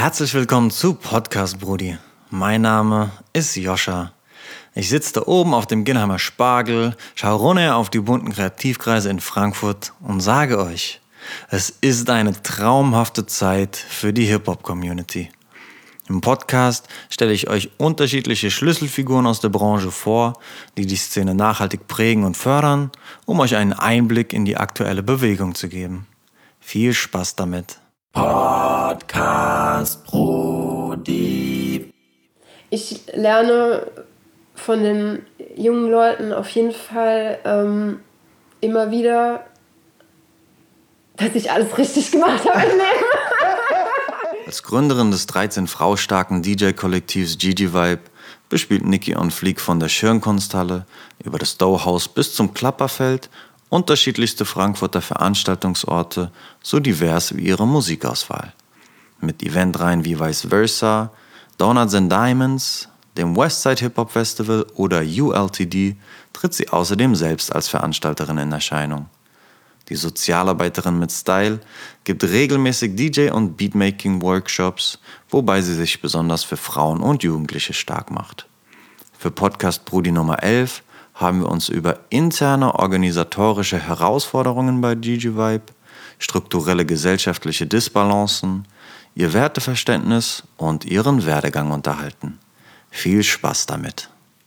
Herzlich willkommen zu Podcast Brudi. Mein Name ist Joscha. Ich sitze da oben auf dem Ginnheimer Spargel, schaue runter auf die bunten Kreativkreise in Frankfurt und sage euch, es ist eine traumhafte Zeit für die Hip-Hop-Community. Im Podcast stelle ich euch unterschiedliche Schlüsselfiguren aus der Branche vor, die die Szene nachhaltig prägen und fördern, um euch einen Einblick in die aktuelle Bewegung zu geben. Viel Spaß damit. Podcast Brudi. Ich lerne von den jungen Leuten auf jeden Fall immer wieder, dass ich alles richtig gemacht habe im Leben. Als Gründerin des 13-Frau-starken DJ-Kollektivs Gigi Vibe bespielt Nikki on Fleek von der Schirnkunsthalle über das Dough-Haus bis zum Klapperfeld unterschiedlichste Frankfurter Veranstaltungsorte so divers wie ihre Musikauswahl. Mit Eventreihen wie Vice Versa, Donuts and Diamonds, dem Westside Hip-Hop Festival oder ULTD tritt sie außerdem selbst als Veranstalterin in Erscheinung. Die Sozialarbeiterin mit Style gibt regelmäßig DJ- und Beatmaking-Workshops, wobei sie sich besonders für Frauen und Jugendliche stark macht. Für Podcast Brudi Nummer 11 haben wir uns über interne organisatorische Herausforderungen bei Gigi Vibe, strukturelle gesellschaftliche Disbalancen, ihr Werteverständnis und ihren Werdegang unterhalten. Viel Spaß damit.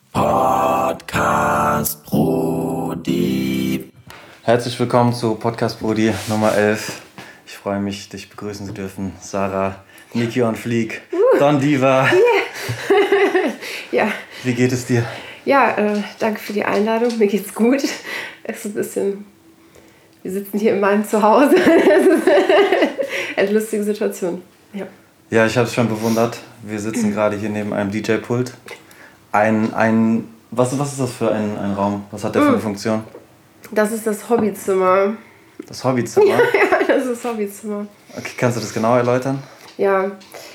Podcast Brudi. Herzlich willkommen zu Podcast Brudi Nummer 11. Ich freue mich, dich begrüßen zu dürfen. Sarah, Nikki on Fleek, Don Diva. Ja. Wie geht es dir? Ja, danke für die Einladung. Mir geht's gut. Es ist ein bisschen... Wir sitzen hier in meinem Zuhause. Es ist eine lustige Situation. Ja, ich habe es schon bewundert. Wir sitzen gerade hier neben einem DJ-Pult. Was ist das für ein Raum? Was hat der für eine Funktion? Das ist das Hobbyzimmer. Das Hobbyzimmer? Ja, das ist das Hobbyzimmer. Okay, kannst du das genau erläutern? Ja,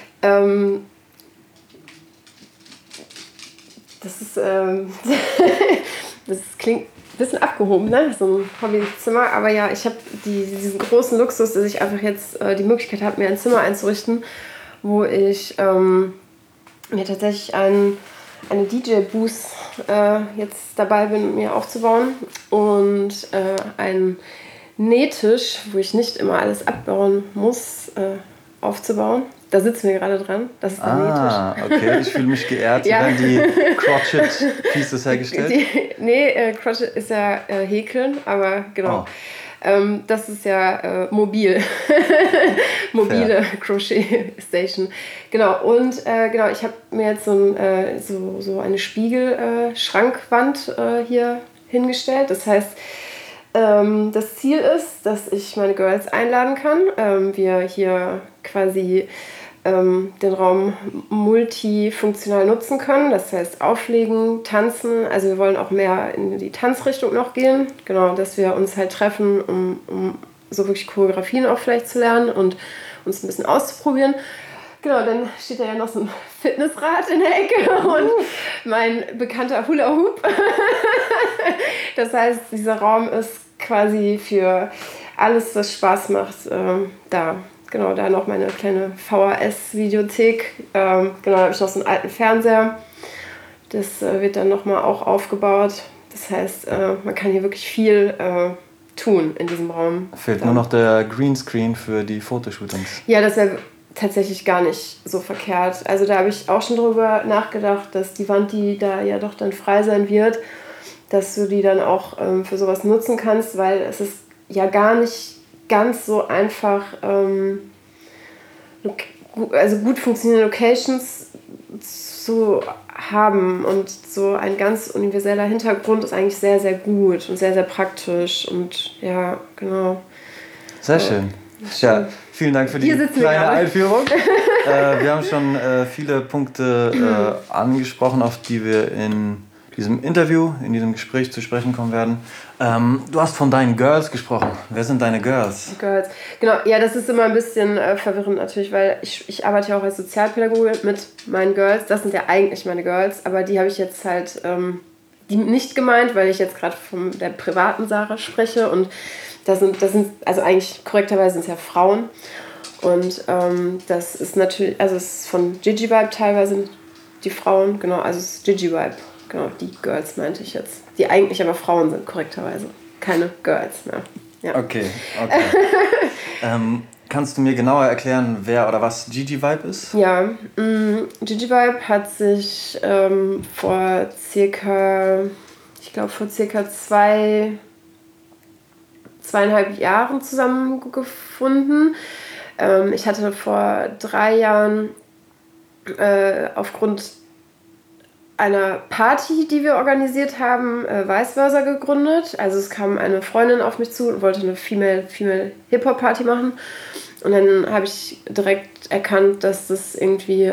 das klingt ein bisschen abgehoben, ne? So ein Hobbyzimmer. Aber ja, ich habe diesen großen Luxus, dass ich einfach jetzt die Möglichkeit habe, mir ein Zimmer einzurichten, wo ich mir tatsächlich eine DJ-Booth jetzt dabei bin, mir aufzubauen. Und einen Nähtisch, wo ich nicht immer alles abbauen muss, aufzubauen. Da sitzen wir gerade dran. Das ist der Nähtisch. Okay, ich fühle mich geehrt. Ja. Werden die Crotchet-Pieces hergestellt? Crotchet ist ja Häkeln, aber genau. Oh. Das ist ja mobil. Mobile Crochet-Station. Genau, und ich habe mir jetzt so eine Spiegelschrankwand hier hingestellt. Das heißt, das Ziel ist, dass ich meine Girls einladen kann. Wir hier quasi den Raum multifunktional nutzen können. Das heißt auflegen, tanzen. Also wir wollen auch mehr in die Tanzrichtung noch gehen. Genau, dass wir uns halt treffen, um so wirklich Choreografien auch vielleicht zu lernen und uns ein bisschen auszuprobieren. Genau, dann steht da ja noch so ein Fitnessrad in der Ecke und mein bekannter Hula Hoop. Das heißt, dieser Raum ist quasi für alles, was Spaß macht, da. Genau, da noch meine kleine VHS-Videothek. Da habe ich noch so einen alten Fernseher. Das wird dann nochmal auch aufgebaut. Das heißt, man kann hier wirklich viel tun in diesem Raum. Fehlt nur noch der Greenscreen für die Fotoshootings. Ja, das wäre tatsächlich gar nicht so verkehrt. Also da habe ich auch schon drüber nachgedacht, dass die Wand, die da ja doch dann frei sein wird, dass du die dann auch für sowas nutzen kannst, weil es ist ja gar nicht ganz so einfach, gut funktionierende Locations zu haben, und so ein ganz universeller Hintergrund ist eigentlich sehr, sehr gut und sehr, sehr praktisch und ja, genau. Sehr schön. Ja, vielen Dank für die kleine Einführung. Wir haben schon viele Punkte angesprochen, auf die wir in diesem Interview, in diesem Gespräch zu sprechen kommen werden. Du hast von deinen Girls gesprochen. Wer sind deine Girls? Girls, genau. Ja, das ist immer ein bisschen verwirrend natürlich, weil ich arbeite ja auch als Sozialpädagoge mit meinen Girls. Das sind ja eigentlich meine Girls, aber die habe ich jetzt halt die nicht gemeint, weil ich jetzt gerade von der privaten Sarah spreche, und das sind also eigentlich korrekterweise sind es ja Frauen. Und das ist natürlich, also es ist von Gigi Vibe teilweise die Frauen, genau, also es ist Gigi Vibe, genau, die Girls meinte ich jetzt. Die eigentlich aber Frauen sind, korrekterweise. Keine Girls mehr. Ja. Okay. Kannst du mir genauer erklären, wer oder was Gigi Vibe ist? Ja, Gigi Vibe hat sich vor circa 2,5 Jahren zusammengefunden. Ich hatte vor 3 Jahren aufgrund einer Party, die wir organisiert haben, Vice Versa gegründet. Also es kam eine Freundin auf mich zu und wollte eine Female Hip-Hop-Party machen. Und dann habe ich direkt erkannt, dass das irgendwie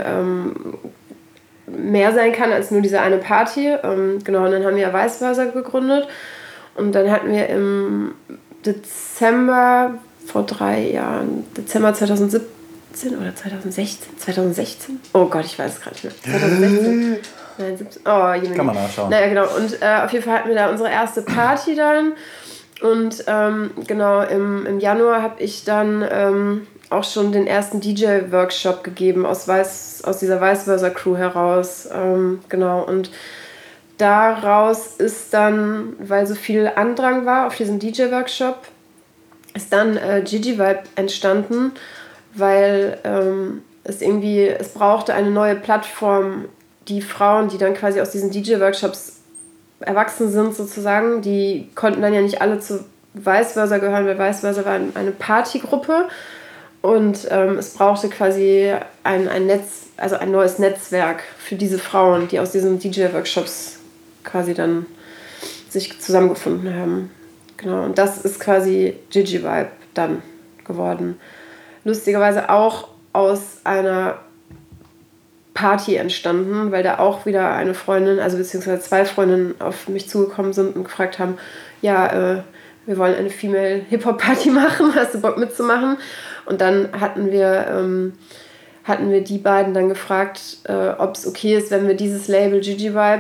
mehr sein kann als nur diese eine Party. Genau, und dann haben wir Vice Versa gegründet. Und dann hatten wir im Dezember vor 3 Jahren, Dezember 2017 oder 2016? 2016? Oh Gott, ich weiß es gerade nicht mehr. 2016. Nein, 17. Oh, je Kann man nachschauen. Naja, genau. Und auf jeden Fall hatten wir da unsere erste Party dann. Und genau, im Januar habe ich dann auch schon den ersten DJ-Workshop gegeben aus dieser Vice Versa Crew heraus. Genau, und daraus ist dann, weil so viel Andrang war auf diesen DJ-Workshop, ist dann Gigi Vibe entstanden, weil es brauchte eine neue Plattform. Die Frauen, die dann quasi aus diesen DJ-Workshops erwachsen sind sozusagen, die konnten dann ja nicht alle zu Vice Versa gehören, weil Vice Versa war eine Partygruppe und es brauchte quasi ein neues Netzwerk für diese Frauen, die aus diesen DJ-Workshops quasi dann sich zusammengefunden haben. Genau, und das ist quasi Gigi Vibe dann geworden. Lustigerweise auch aus einer Party entstanden, weil da auch wieder eine Freundin, also beziehungsweise 2 Freundinnen auf mich zugekommen sind und gefragt haben, ja, wir wollen eine Female Hip-Hop-Party machen, hast du Bock mitzumachen? Und dann hatten wir die beiden dann gefragt, ob es okay ist, wenn wir dieses Label Gigi Vibe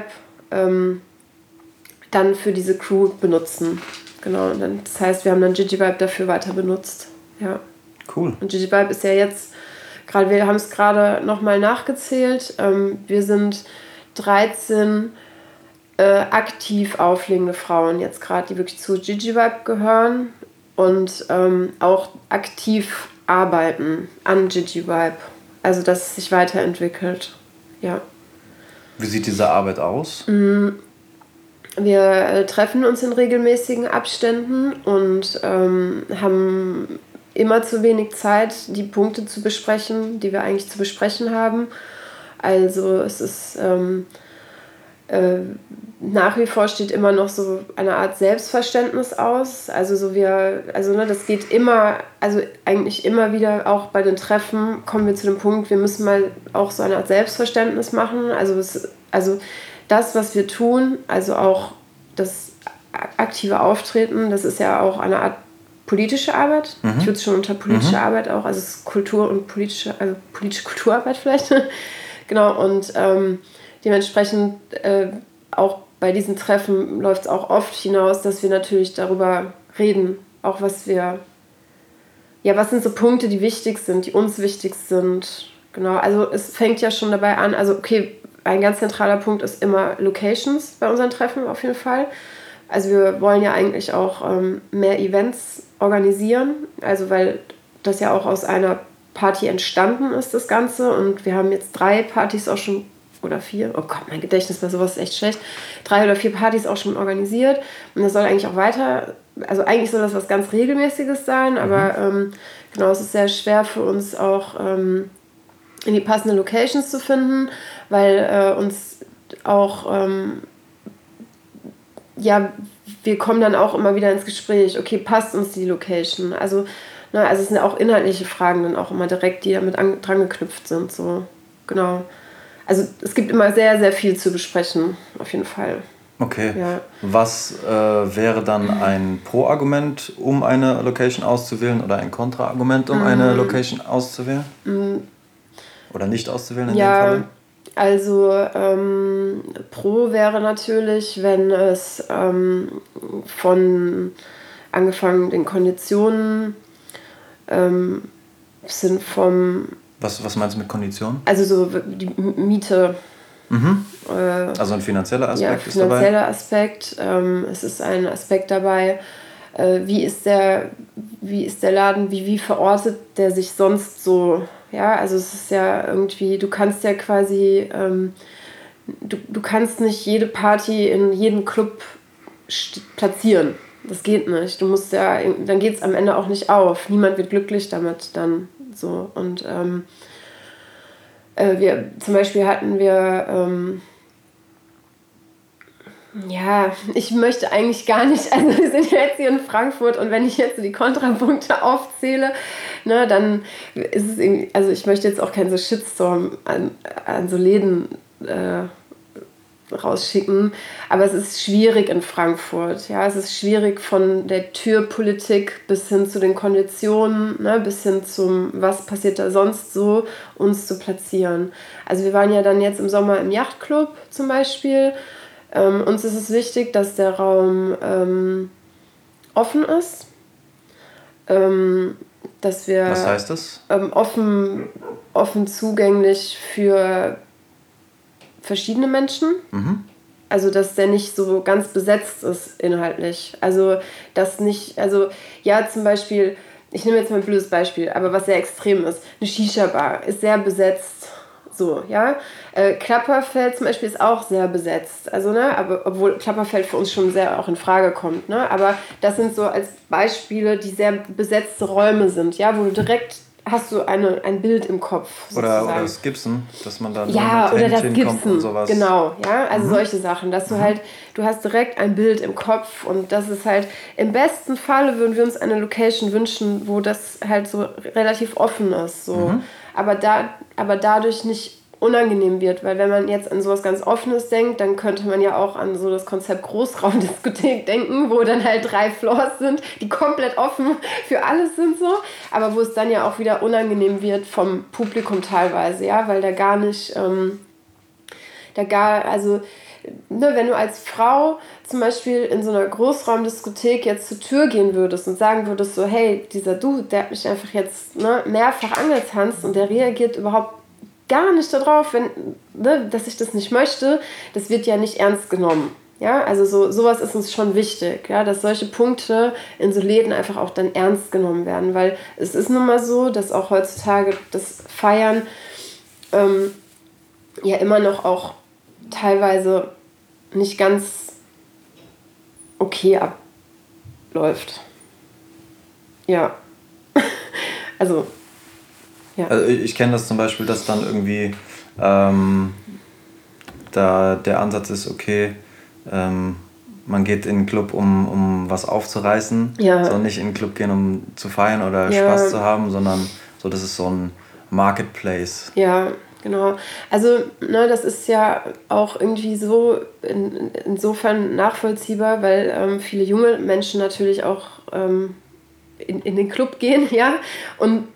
dann für diese Crew benutzen. Genau, und dann, das heißt, wir haben dann Gigi Vibe dafür weiter benutzt. Ja. Cool. Und Gigi Vibe ist ja jetzt wir haben es gerade nochmal nachgezählt. Wir sind 13 aktiv auflegende Frauen jetzt gerade, die wirklich zu Gigi Vibe gehören und auch aktiv arbeiten an Gigi Vibe. Also, dass es sich weiterentwickelt. Ja. Wie sieht diese Arbeit aus? Wir treffen uns in regelmäßigen Abständen und haben immer zu wenig Zeit, die Punkte zu besprechen, die wir eigentlich zu besprechen haben. Also es ist nach wie vor steht immer noch so eine Art Selbstverständnis aus. Das geht immer, also eigentlich immer wieder auch bei den Treffen kommen wir zu dem Punkt, wir müssen mal auch so eine Art Selbstverständnis machen. Also das, was wir tun, also auch das aktive Auftreten, das ist ja auch eine Art politische Arbeit. Ich würde es schon unter politische Arbeit auch, also es ist Kultur und politische Kulturarbeit vielleicht. Genau, und dementsprechend auch bei diesen Treffen läuft es auch oft hinaus, dass wir natürlich darüber reden, auch was sind so Punkte, die wichtig sind, die uns wichtig sind. Genau, also es fängt ja schon dabei an, also okay, ein ganz zentraler Punkt ist immer Locations bei unseren Treffen auf jeden Fall. Also wir wollen ja eigentlich auch mehr Events organisieren, also weil das ja auch aus einer Party entstanden ist, das Ganze. Und wir haben jetzt 3 Partys auch schon, oder 4, oh Gott, mein Gedächtnis bei sowas ist echt schlecht, 3 oder 4 Partys auch schon organisiert. Und das soll eigentlich auch also eigentlich soll das was ganz Regelmäßiges sein, aber genau, es ist sehr schwer für uns auch in die passenden Locations zu finden, weil uns auch wir kommen dann auch immer wieder ins Gespräch, okay, passt uns die Location? Also es sind auch inhaltliche Fragen dann auch immer direkt, die damit dran geknüpft sind, so, genau. Also es gibt immer sehr, sehr viel zu besprechen, auf jeden Fall. Okay. Ja. Was wäre dann ein Pro-Argument, um eine Location auszuwählen oder ein Kontra-Argument, um eine Location auszuwählen? Oder nicht auszuwählen in dem Fall? Also Pro wäre natürlich, wenn es von angefangen den Konditionen sind vom... Was meinst du mit Konditionen? Also so die Miete. Also ein finanzieller Aspekt ist dabei? Ja, finanzieller Aspekt. Es ist ein Aspekt dabei, wie ist der Laden, wie verortet der sich sonst so? Ja, also es ist ja irgendwie, du kannst ja quasi, du kannst nicht jede Party in jedem Club platzieren. Das geht nicht. Du musst ja, dann geht es am Ende auch nicht auf. Niemand wird glücklich damit dann so. Und wir zum Beispiel hatten wir ja, ich möchte eigentlich gar nicht, also wir sind jetzt hier in Frankfurt und wenn ich jetzt so die Kontrapunkte aufzähle, ne, dann ist es irgendwie, also ich möchte jetzt auch keinen so Shitstorm an so Läden rausschicken, aber es ist schwierig in Frankfurt, ja, es ist schwierig von der Türpolitik bis hin zu den Konditionen, ne, bis hin zum, was passiert da sonst so, uns zu platzieren. Also wir waren ja dann jetzt im Sommer im Yachtclub zum Beispiel. Uns ist es wichtig, dass der Raum offen ist. Dass wir was heißt das? Offen zugänglich für verschiedene Menschen. Also, dass der nicht so ganz besetzt ist inhaltlich. Also, dass nicht, also, ja, zum Beispiel, ich nehme jetzt mal ein blödes Beispiel, aber was sehr extrem ist, eine Shisha-Bar ist sehr besetzt. So, ja. Klapperfeld zum Beispiel ist auch sehr besetzt. Also, ne, aber obwohl Klapperfeld für uns schon sehr auch in Frage kommt, ne? Aber das sind so als Beispiele, die sehr besetzte Räume sind, ja, wo du direkt hast du ein Bild im Kopf. Oder das Gibson, dass man dann ja, oder das Gibson und sowas. Genau, ja, also solche Sachen, dass du halt, du hast direkt ein Bild im Kopf und das ist halt, im besten Falle würden wir uns eine Location wünschen, wo das halt so relativ offen ist, so. Aber dadurch nicht unangenehm wird, weil wenn man jetzt an sowas ganz Offenes denkt, dann könnte man ja auch an so das Konzept Großraumdiskothek denken, wo dann halt 3 Floors sind, die komplett offen für alles sind so, aber wo es dann ja auch wieder unangenehm wird vom Publikum teilweise, ja, weil da gar nicht, also ne, wenn du als Frau zum Beispiel in so einer Großraumdiskothek jetzt zur Tür gehen würdest und sagen würdest so, hey, dieser Dude, der hat mich einfach jetzt mehrfach angetanzt und der reagiert überhaupt gar nicht darauf, dass ich das nicht möchte, das wird ja nicht ernst genommen. Ja, also sowas ist uns schon wichtig, ja, dass solche Punkte in so Läden einfach auch dann ernst genommen werden, weil es ist nun mal so, dass auch heutzutage das Feiern ja immer noch auch teilweise nicht ganz okay abläuft. Ja. Also, ja. Also ich kenne das zum Beispiel, dass dann irgendwie da der Ansatz ist, okay, man geht in den Club, um was aufzureißen, soll nicht in den Club gehen, um zu feiern oder Spaß zu haben, sondern so, das ist so ein Marketplace. Ja, genau. Also, das ist ja auch irgendwie so insofern nachvollziehbar, weil viele junge Menschen natürlich auch in den Club gehen, ja, und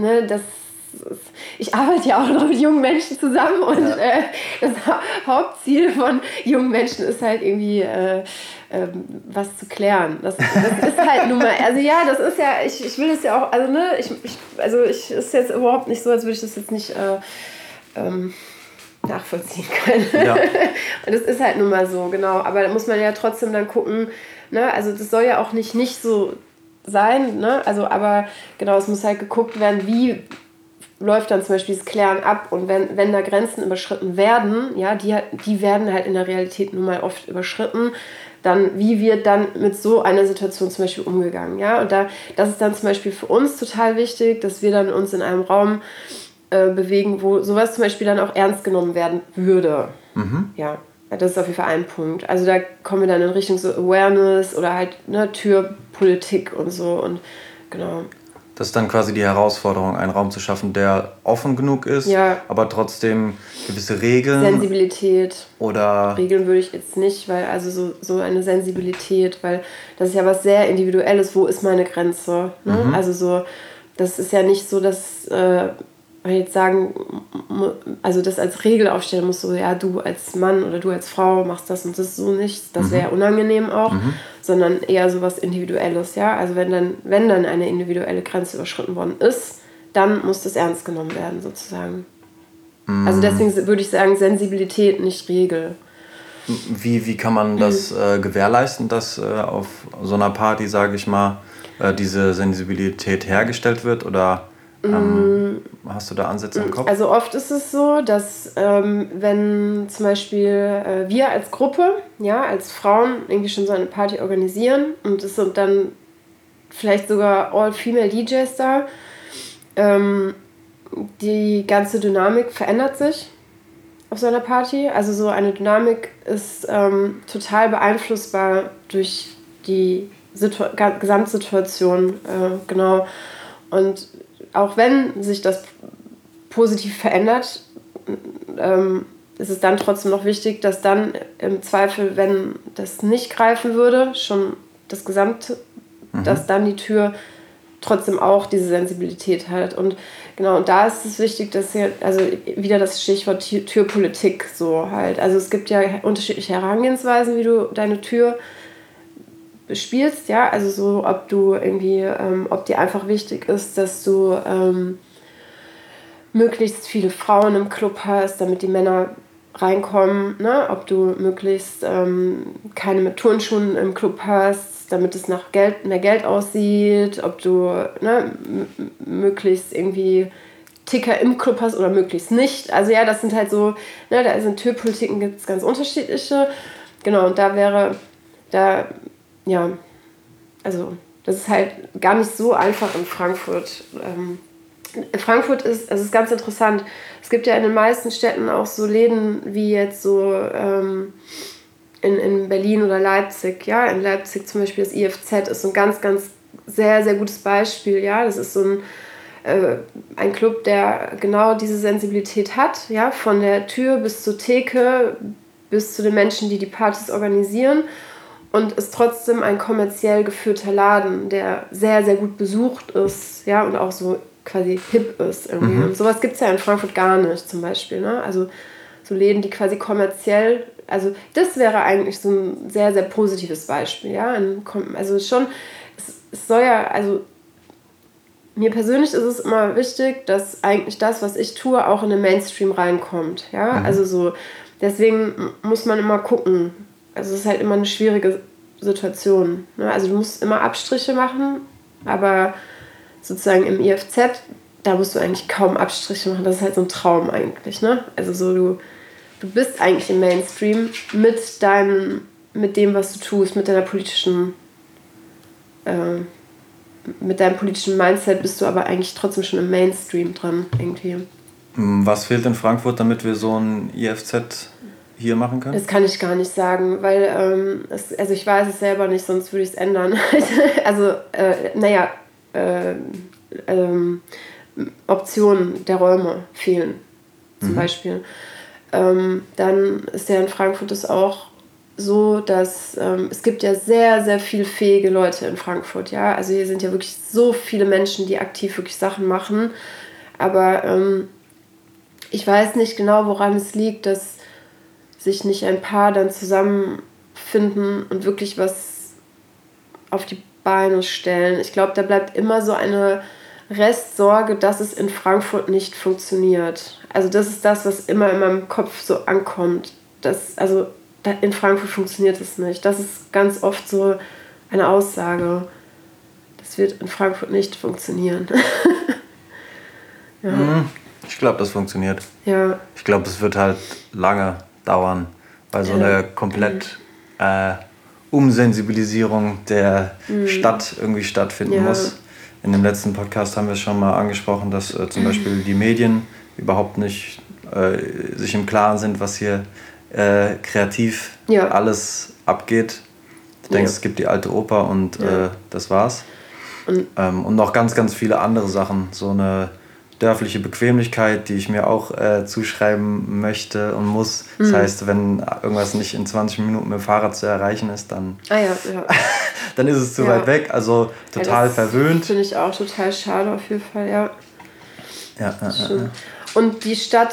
ich arbeite ja auch noch mit jungen Menschen zusammen und das Hauptziel von jungen Menschen ist halt irgendwie was zu klären. Das ist halt nun mal, also ja, das ist ja, ich will das ja auch, also ist jetzt überhaupt nicht so, als würde ich das jetzt nicht nachvollziehen können. Ja. Und das ist halt nun mal so, genau. Aber da muss man ja trotzdem dann gucken, ne, also das soll ja auch nicht so sein, ne, also aber genau, es muss halt geguckt werden, wie läuft dann zum Beispiel das Klären ab und wenn da Grenzen überschritten werden, ja, die werden halt in der Realität nun mal oft überschritten, dann wie wird dann mit so einer Situation zum Beispiel umgegangen, ja, und das ist dann zum Beispiel für uns total wichtig, dass wir dann uns in einem Raum bewegen, wo sowas zum Beispiel dann auch ernst genommen werden würde, ja, das ist auf jeden Fall ein Punkt, also da kommen wir dann in Richtung so Awareness oder halt Türpolitik und so und genau. Das ist dann quasi die Herausforderung, einen Raum zu schaffen, der offen genug ist, aber trotzdem gewisse Regeln. Sensibilität. Oder Regeln würde ich jetzt nicht, weil also so eine Sensibilität, weil das ist ja was sehr Individuelles. Wo ist meine Grenze? Ne? Also so, das ist ja nicht so, dass man jetzt sagen, also das als Regel aufstellen muss, so ja, du als Mann oder du als Frau machst das und das so nicht, das wäre unangenehm auch, sondern eher so was Individuelles, ja, also wenn dann eine individuelle Grenze überschritten worden ist, dann muss das ernst genommen werden, sozusagen. Also deswegen würde ich sagen, Sensibilität, nicht Regel. Wie kann man das gewährleisten, dass auf so einer Party, sage ich mal, diese Sensibilität hergestellt wird? Oder hast du da Ansätze im Kopf? Also oft ist es so, dass wenn zum Beispiel wir als Gruppe, ja, als Frauen irgendwie schon so eine Party organisieren und es sind dann vielleicht sogar all-female DJs da, die ganze Dynamik verändert sich auf so einer Party. Also so eine Dynamik ist total beeinflussbar durch die Gesamtsituation, genau. Und auch wenn sich das positiv verändert, ist es dann trotzdem noch wichtig, dass dann im Zweifel, wenn das nicht greifen würde, schon das Gesamte, dass dann die Tür trotzdem auch diese Sensibilität hat. Und genau, und da ist es wichtig, dass hier, also wieder das Stichwort Türpolitik so halt. Also es gibt ja unterschiedliche Herangehensweisen, wie du deine Tür bespielst, ja, also so, ob du irgendwie, ob dir einfach wichtig ist, dass du möglichst viele Frauen im Club hast, damit die Männer reinkommen, ne? Ob du möglichst keine mit Turnschuhen im Club hast, damit es nach mehr Geld aussieht, ob du möglichst irgendwie Ticker im Club hast oder möglichst nicht. Also ja, das sind halt so, ne, da sind Türpolitiken, gibt es ganz unterschiedliche. Genau, und ja, also das ist halt gar nicht so einfach in Frankfurt. Frankfurt ist, also es ist ganz interessant. Es gibt ja in den meisten Städten auch so Läden wie jetzt so in Berlin oder Leipzig. Ja, in Leipzig zum Beispiel das IFZ ist so ein ganz, ganz sehr, sehr gutes Beispiel. Ja, das ist so ein Club, der genau diese Sensibilität hat. Ja, von der Tür bis zur Theke bis zu den Menschen, die Partys organisieren. Und ist trotzdem ein kommerziell geführter Laden, der sehr, sehr gut besucht ist, ja, und auch so quasi hip ist irgendwie. Und sowas gibt es ja in Frankfurt gar nicht, zum Beispiel, ne? Also so Läden, die quasi kommerziell, also das wäre eigentlich so ein sehr, sehr positives Beispiel, ja. Also schon, es soll ja, also mir persönlich ist es immer wichtig, dass eigentlich das, was ich tue, auch in den Mainstream reinkommt, ja. Also so, deswegen muss man immer gucken. Also es ist halt immer eine schwierige Situation, ne? Also du musst immer Abstriche machen, aber sozusagen im IFZ, da musst du eigentlich kaum Abstriche machen. Das ist halt so ein Traum eigentlich, ne? Also so du bist eigentlich im Mainstream mit dem, was du tust, mit deinem politischen Mindset bist du aber eigentlich trotzdem schon im Mainstream dran irgendwie. Was fehlt in Frankfurt, damit wir so ein IFZ hier machen können? Das kann ich gar nicht sagen, weil also ich weiß es selber nicht, sonst würde ich es ändern. Also, Optionen der Räume fehlen, zum Beispiel. Dann ist ja in Frankfurt es auch so, dass es gibt ja sehr, sehr viel fähige Leute in Frankfurt. Ja? Also hier sind ja wirklich so viele Menschen, die aktiv wirklich Sachen machen. Aber ich weiß nicht genau, woran es liegt, dass sich nicht ein paar dann zusammenfinden und wirklich was auf die Beine stellen. Ich glaube, da bleibt immer so eine Restsorge, dass es in Frankfurt nicht funktioniert. Also das ist das, was immer in meinem Kopf so ankommt. In Frankfurt funktioniert es nicht. Das ist ganz oft so eine Aussage. Das wird in Frankfurt nicht funktionieren. Ja. Ich glaube, das funktioniert. Ja. Ich glaube, es wird halt lange dauern, weil so eine komplett Umsensibilisierung der Stadt irgendwie stattfinden muss. In dem letzten Podcast haben wir schon mal angesprochen, dass zum Beispiel die Medien überhaupt nicht sich im Klaren sind, was hier kreativ alles abgeht. Du denkst, es gibt die alte Oper und das war's. Und noch ganz, ganz viele andere Sachen. So eine dörfliche Bequemlichkeit, die ich mir auch zuschreiben möchte und muss. Das heißt, wenn irgendwas nicht in 20 Minuten mit dem Fahrrad zu erreichen ist, dann, dann ist es zu weit weg. Also total verwöhnt. Finde ich auch total schade auf jeden Fall, ja. Ja. Und die Stadt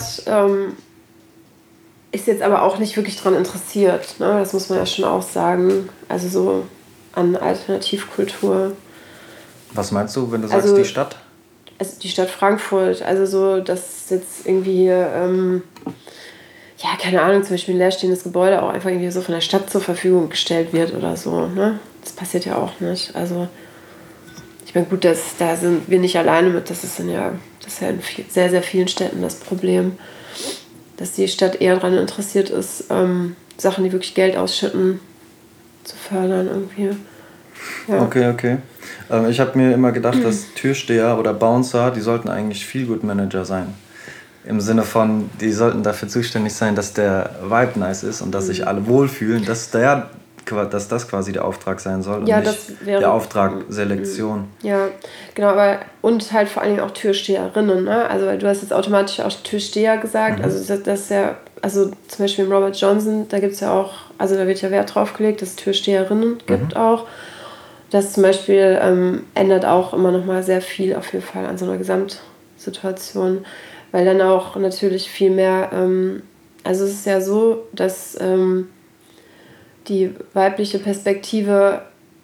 ist jetzt aber auch nicht wirklich daran interessiert. Ne? Das muss man ja schon auch sagen. Also so an Alternativkultur. Was meinst du, wenn du sagst, die Stadt? also die Stadt Frankfurt, also so, dass jetzt irgendwie, ja, keine Ahnung, zum Beispiel ein leerstehendes Gebäude auch einfach irgendwie so von der Stadt zur Verfügung gestellt wird oder so, ne? Das passiert ja auch nicht. Also, ich meine, gut, da sind wir nicht alleine mit, das ist ja in sehr, sehr vielen Städten das Problem, dass die Stadt eher daran interessiert ist, Sachen, die wirklich Geld ausschütten, zu fördern irgendwie. Ja. Okay. Ich habe mir immer gedacht, dass Türsteher oder Bouncer, die sollten eigentlich Feel-Good-Manager sein. Im Sinne von, die sollten dafür zuständig sein, dass der Vibe nice ist und dass sich alle wohlfühlen, dass das quasi der Auftrag sein soll und nicht der Auftrag Selektion. Ja, genau, aber und halt vor allen Dingen auch Türsteherinnen, ne? Also weil du hast jetzt automatisch auch Türsteher gesagt, also das ist ja, also zum Beispiel im Robert Johnson, da gibt es ja auch, also da wird ja Wert drauf gelegt, dass es Türsteherinnen gibt auch. Das zum Beispiel ändert auch immer noch mal sehr viel auf jeden Fall an so einer Gesamtsituation, weil dann auch natürlich viel mehr, also es ist ja so, dass die weibliche Perspektive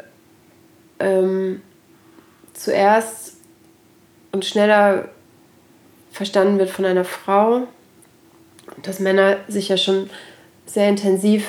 zuerst und schneller verstanden wird von einer Frau, dass Männer sich ja schon sehr intensiv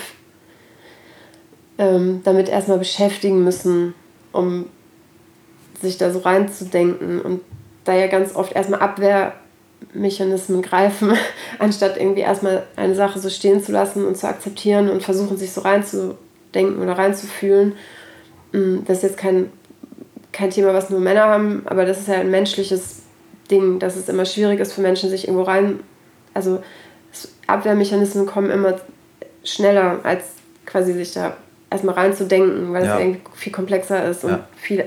damit erstmal beschäftigen müssen, um sich da so reinzudenken und da ja ganz oft erstmal Abwehrmechanismen greifen, anstatt irgendwie erstmal eine Sache so stehen zu lassen und zu akzeptieren und versuchen, sich so reinzudenken oder reinzufühlen. Das ist jetzt kein Thema, was nur Männer haben, aber das ist ja ein menschliches Ding, dass es immer schwierig ist für Menschen, sich irgendwo also Abwehrmechanismen kommen immer schneller, als quasi sich da erstmal reinzudenken, weil es irgendwie viel komplexer ist und viel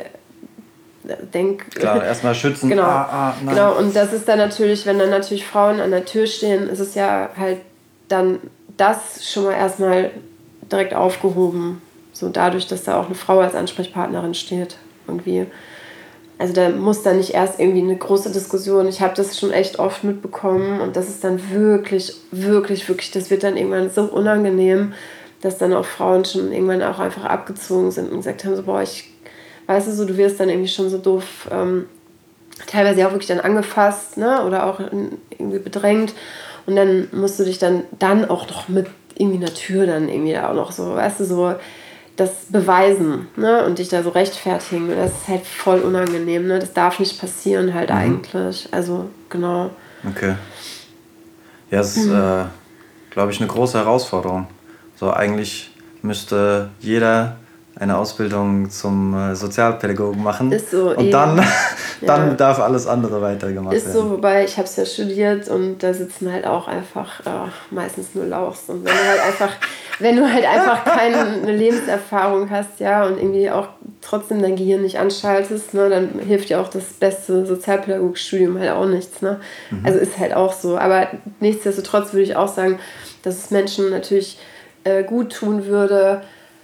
Klar, erstmal schützen. Genau. Nein. Genau, und das ist dann natürlich, wenn dann natürlich Frauen an der Tür stehen, ist es ja halt dann das schon mal erstmal direkt aufgehoben. So dadurch, dass da auch eine Frau als Ansprechpartnerin steht. Irgendwie. Also da muss dann nicht erst irgendwie eine große Diskussion. Ich habe das schon echt oft mitbekommen und das ist dann wirklich, das wird dann irgendwann so unangenehm, dass dann auch Frauen schon irgendwann auch einfach abgezogen sind und gesagt haben, so boah, weißt du, so, du wirst dann irgendwie schon so doof, teilweise auch wirklich dann angefasst, ne, oder auch irgendwie bedrängt und dann musst du dich dann auch noch mit irgendwie einer Tür dann irgendwie da auch noch so, weißt du, so das beweisen, ne, und dich da so rechtfertigen. Das ist halt voll unangenehm, ne, das darf nicht passieren halt eigentlich, also genau. Okay. Ja, es ist, glaube ich, eine große Herausforderung. So, eigentlich müsste jeder eine Ausbildung zum Sozialpädagogen machen. Ist so, und dann darf alles andere weitergemacht werden. Ist so, wobei ich habe es ja studiert und da sitzen halt auch einfach meistens nur Lauchs. Und wenn du halt einfach keine Lebenserfahrung hast, ja, und irgendwie auch trotzdem dein Gehirn nicht anschaltest, ne, dann hilft dir auch das beste Sozialpädagogikstudium halt auch nichts, ne? Also ist halt auch so. Aber nichtsdestotrotz würde ich auch sagen, dass es Menschen natürlich gut tun würde,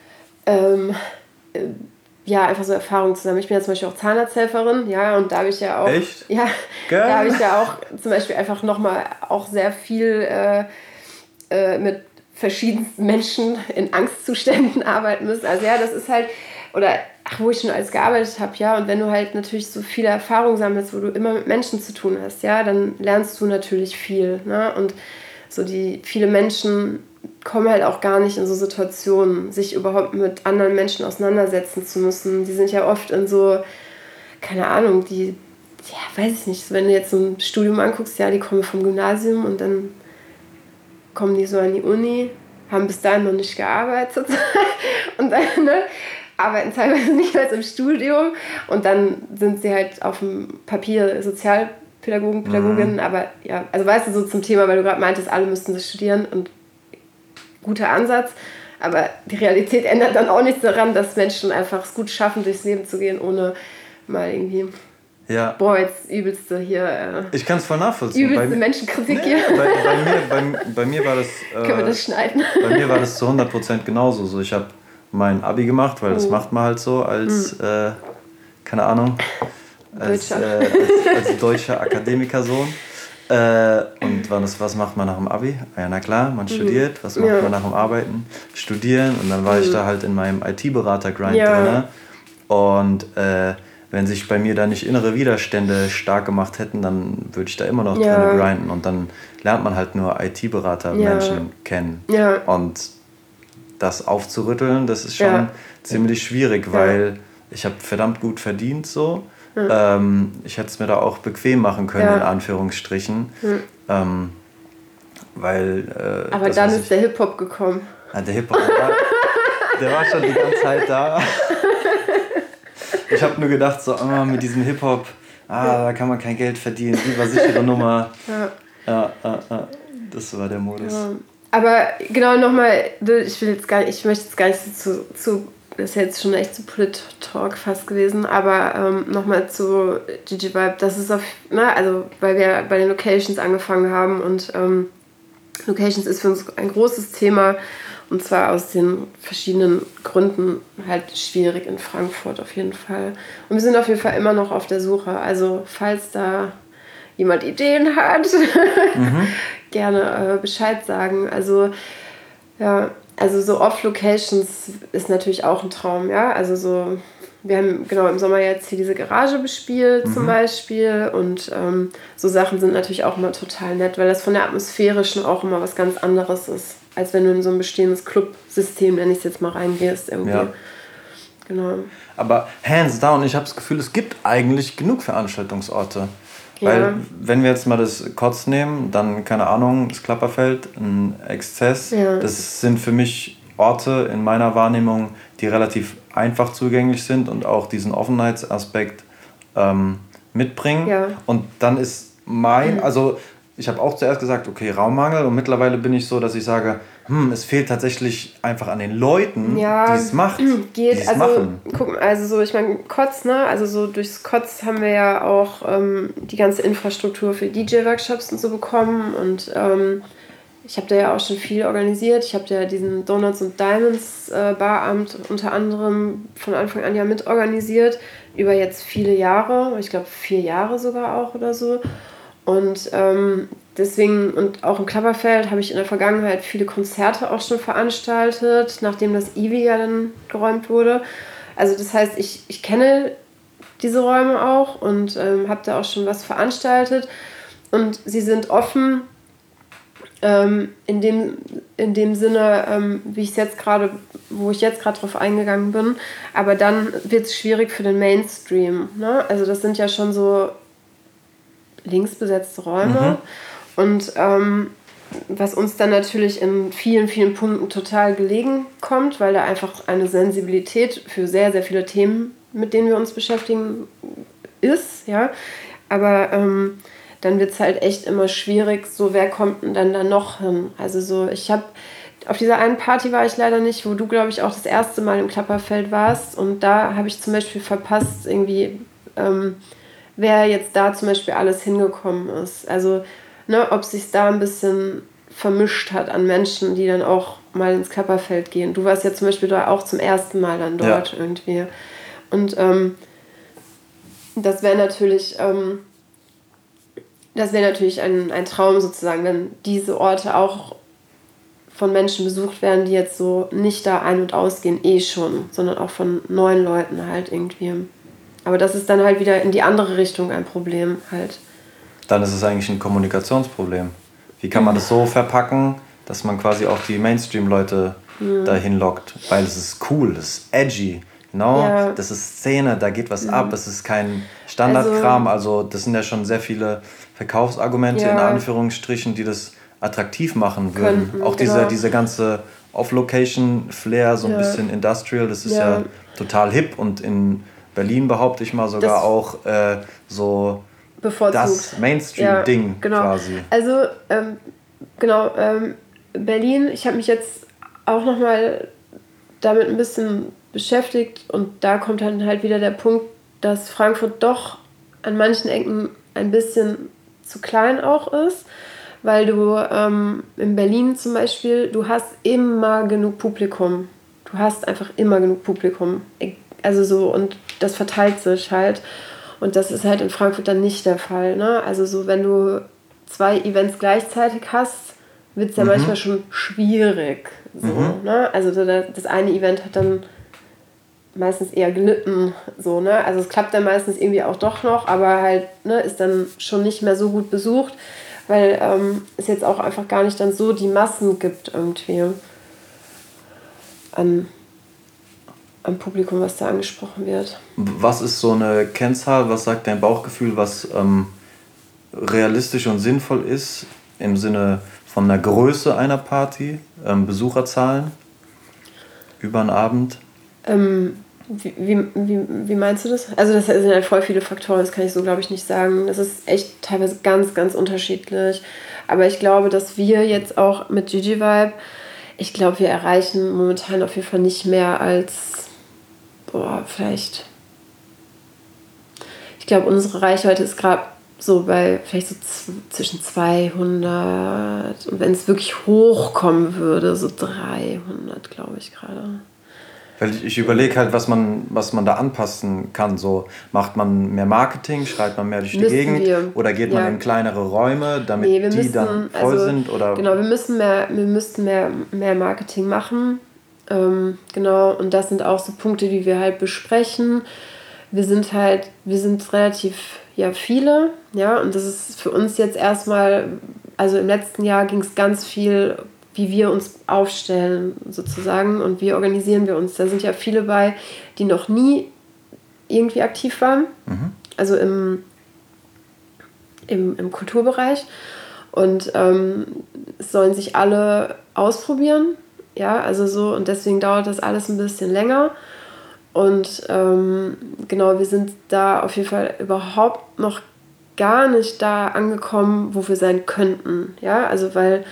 ja, einfach so Erfahrungen zu sammeln. Ich bin ja zum Beispiel auch Zahnarzthelferin, ja, und da habe ich ja auch... Echt? Ja, geil. Da habe ich ja auch zum Beispiel einfach nochmal auch sehr viel mit verschiedensten Menschen in Angstzuständen arbeiten müssen. Also ja, das ist halt... wo ich schon alles gearbeitet habe, ja, und wenn du halt natürlich so viele Erfahrungen sammelst, wo du immer mit Menschen zu tun hast, ja, dann lernst du natürlich viel, ne, und so viele Menschen kommen halt auch gar nicht in so Situationen, sich überhaupt mit anderen Menschen auseinandersetzen zu müssen. Die sind ja oft in so, keine Ahnung, weiß ich nicht, wenn du jetzt so ein Studium anguckst, ja, die kommen vom Gymnasium und dann kommen die so an die Uni, haben bis dahin noch nicht gearbeitet und dann, ne, arbeiten teilweise nicht mehr im Studium und dann sind sie halt auf dem Papier Sozialpädagogen, Pädagoginnen, aber ja, also weißt du, so zum Thema, weil du gerade meintest, alle müssten das studieren und guter Ansatz, aber die Realität ändert dann auch nichts daran, dass Menschen einfach es gut schaffen, durchs Leben zu gehen, ohne mal irgendwie, boah, jetzt übelste hier... ich kann es voll nachvollziehen. Übelste Menschenkritik hier. Bei mir war das... Können wir das schneiden? Bei mir war das zu 100% genauso. So, ich habe mein Abi gemacht, weil das macht man halt so als, keine Ahnung, als deutscher Akademikersohn. Und was macht man nach dem Abi? Ja, na klar, man studiert. Was macht man nach dem Arbeiten? Studieren. Und dann war ich da halt in meinem IT-Berater-Grind drin. Und wenn sich bei mir da nicht innere Widerstände stark gemacht hätten, dann würde ich da immer noch drin grinden. Und dann lernt man halt nur IT-Berater, Menschen kennen. Ja. Und das aufzurütteln, das ist schon ziemlich schwierig, weil ich habe verdammt gut verdient so. Ich hätte es mir da auch bequem machen können, in Anführungsstrichen. Weil, aber dann ist der Hip-Hop gekommen. Ja, der Hip-Hop, der war schon die ganze Zeit da. Ich habe nur gedacht, so mit diesem Hip-Hop, da kann man kein Geld verdienen, lieber sichere Nummer. Das war der Modus. Ja. Aber genau nochmal, ich möchte jetzt gar nicht zu das ist jetzt schon echt zu Polit-Talk fast gewesen, aber nochmal zu Gigi Vibe, das ist also weil wir bei den Locations angefangen haben und Locations ist für uns ein großes Thema und zwar aus den verschiedenen Gründen halt schwierig in Frankfurt auf jeden Fall. Und wir sind auf jeden Fall immer noch auf der Suche, also falls da jemand Ideen hat, gerne Bescheid sagen. Also so Off-Locations ist natürlich auch ein Traum, ja. Also so, wir haben genau im Sommer jetzt hier diese Garage bespielt zum Beispiel und so Sachen sind natürlich auch immer total nett, weil das von der Atmosphäre schon auch immer was ganz anderes ist, als wenn du in so ein bestehendes Club-System, nenne ich es jetzt mal, reingehst irgendwie. Ja. Genau. Aber hands down, ich habe das Gefühl, es gibt eigentlich genug Veranstaltungsorte. Weil, wenn wir jetzt mal das Kotz nehmen, dann, keine Ahnung, das Klapperfeld, ein Exzess, das sind für mich Orte in meiner Wahrnehmung, die relativ einfach zugänglich sind und auch diesen Offenheitsaspekt mitbringen. Ja. Und dann ist also ich habe auch zuerst gesagt, okay, Raummangel und mittlerweile bin ich so, dass ich sage, es fehlt tatsächlich einfach an den Leuten, die es machen. Guck, also so, ich meine, Kotz, ne? Also so durchs Kotz haben wir ja auch die ganze Infrastruktur für DJ-Workshops und so bekommen und ich habe da ja auch schon viel organisiert. Ich habe ja diesen Donuts und Diamonds Baramt unter anderem von Anfang an ja mitorganisiert, über jetzt viele Jahre, ich glaube 4 Jahre sogar auch oder so. Und deswegen, und auch im Klapperfeld habe ich in der Vergangenheit viele Konzerte auch schon veranstaltet, nachdem das Iwi ja dann geräumt wurde. Also das heißt, ich kenne diese Räume auch und habe da auch schon was veranstaltet. Und sie sind offen in dem Sinne, wo ich jetzt gerade drauf eingegangen bin. Aber dann wird es schwierig für den Mainstream. Ne? Also das sind ja schon so linksbesetzte Räume und was uns dann natürlich in vielen, vielen Punkten total gelegen kommt, weil da einfach eine Sensibilität für sehr, sehr viele Themen, mit denen wir uns beschäftigen, ist, ja, aber dann wird es halt echt immer schwierig, so wer kommt denn dann da noch hin, also so, auf dieser einen Party war ich leider nicht, wo du, glaube ich, auch das erste Mal im Klapperfeld warst und da habe ich zum Beispiel verpasst, irgendwie wer jetzt da zum Beispiel alles hingekommen ist. Also, ob sich da ein bisschen vermischt hat an Menschen, die dann auch mal ins Klapperfeld gehen. Du warst ja zum Beispiel da auch zum ersten Mal dann dort irgendwie. Und das wäre natürlich ein Traum sozusagen, wenn diese Orte auch von Menschen besucht werden, die jetzt so nicht da ein- und ausgehen, schon, sondern auch von neuen Leuten halt irgendwie. Aber das ist dann halt wieder in die andere Richtung ein Problem halt. Dann ist es eigentlich ein Kommunikationsproblem. Wie kann man das so verpacken, dass man quasi auch die Mainstream-Leute dahin lockt? Weil es ist cool, es ist edgy, das ist Szene, da geht was ab, es ist kein Standardkram. Also das sind ja schon sehr viele Verkaufsargumente in Anführungsstrichen, die das attraktiv machen würden. Auch diese ganze Off-Location-Flair, so ein bisschen Industrial, das ist ja total hip und in Berlin behaupte ich mal sogar das auch so bevorzugt. Das Mainstream-Ding quasi. Also Berlin, ich habe mich jetzt auch nochmal damit ein bisschen beschäftigt und da kommt dann halt wieder der Punkt, dass Frankfurt doch an manchen Ecken ein bisschen zu klein auch ist, weil du in Berlin zum Beispiel, du hast immer genug Publikum. Du hast einfach immer genug Publikum. Also so, und das verteilt sich halt. Und das ist halt in Frankfurt dann nicht der Fall. Ne? Also so, wenn du 2 Events gleichzeitig hast, wird es ja manchmal schon schwierig. So, ne? Also das eine Event hat dann meistens eher gelitten, so, ne? Also es klappt dann meistens irgendwie auch doch noch, aber halt, ne, ist dann schon nicht mehr so gut besucht, weil es jetzt auch einfach gar nicht dann so die Massen gibt irgendwie an Publikum, was da angesprochen wird. Was ist so eine Kennzahl, was sagt dein Bauchgefühl, was realistisch und sinnvoll ist im Sinne von der Größe einer Party, Besucherzahlen über einen Abend? Wie meinst du das? Also das sind halt voll viele Faktoren, das kann ich so, glaube ich, nicht sagen. Das ist echt teilweise ganz, ganz unterschiedlich. Aber ich glaube, dass wir jetzt auch mit Gigi Vibe, ich glaube, wir erreichen momentan auf jeden Fall nicht mehr als, vielleicht, ich glaube, unsere Reichweite ist gerade so bei vielleicht so zwischen 200 und wenn es wirklich hochkommen würde, so 300, glaube ich gerade. Weil ich überlege halt, was man da anpassen kann. So, macht man mehr Marketing, schreibt man mehr durch die Gegend oder geht man in kleinere Räume, damit die dann voll sind? Oder? Genau, wir müssten mehr Marketing machen. Genau, und das sind auch so Punkte, die wir halt besprechen. Wir sind relativ viele, ja, und das ist für uns jetzt erstmal, also im letzten Jahr ging es ganz viel, wie wir uns aufstellen sozusagen und wie organisieren wir uns. Da sind ja viele bei, die noch nie irgendwie aktiv waren, also im Kulturbereich, und es sollen sich alle ausprobieren, ja, also so, und deswegen dauert das alles ein bisschen länger. Und genau, wir sind da auf jeden Fall überhaupt noch gar nicht da angekommen, wo wir sein könnten. Ja, also weil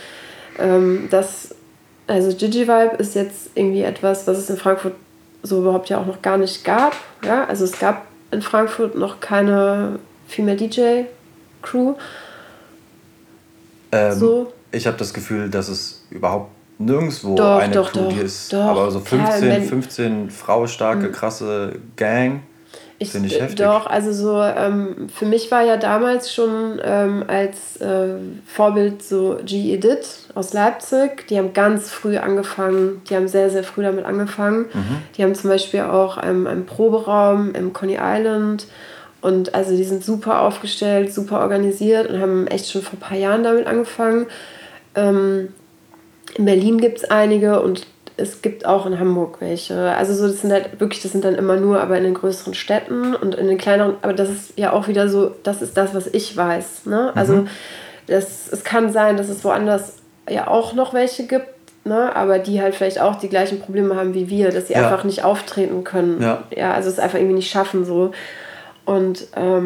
Gigi Vibe ist jetzt irgendwie etwas, was es in Frankfurt so überhaupt ja auch noch gar nicht gab. Ja, also es gab in Frankfurt noch keine Female DJ Crew. Ich habe das Gefühl, dass es überhaupt nirgendwo eine Crew ist. Aber so 15 Frau starke, krasse Gang. Finde ich heftig. Doch, also so, für mich war ja damals schon als Vorbild so G-Edit aus Leipzig. Die haben ganz früh angefangen, die haben sehr, sehr früh damit angefangen. Die haben zum Beispiel auch einen Proberaum im Coney Island. Und also die sind super aufgestellt, super organisiert und haben echt schon vor ein paar Jahren damit angefangen. In Berlin gibt es einige und es gibt auch in Hamburg welche. Also so, das sind dann immer nur, aber in den größeren Städten und in den kleineren, aber das ist ja auch wieder so, das ist das, was ich weiß. Ne? Also es kann sein, dass es woanders ja auch noch welche gibt, ne? Aber die halt vielleicht auch die gleichen Probleme haben wie wir, dass sie einfach nicht auftreten können. Ja, also es einfach irgendwie nicht schaffen so. Und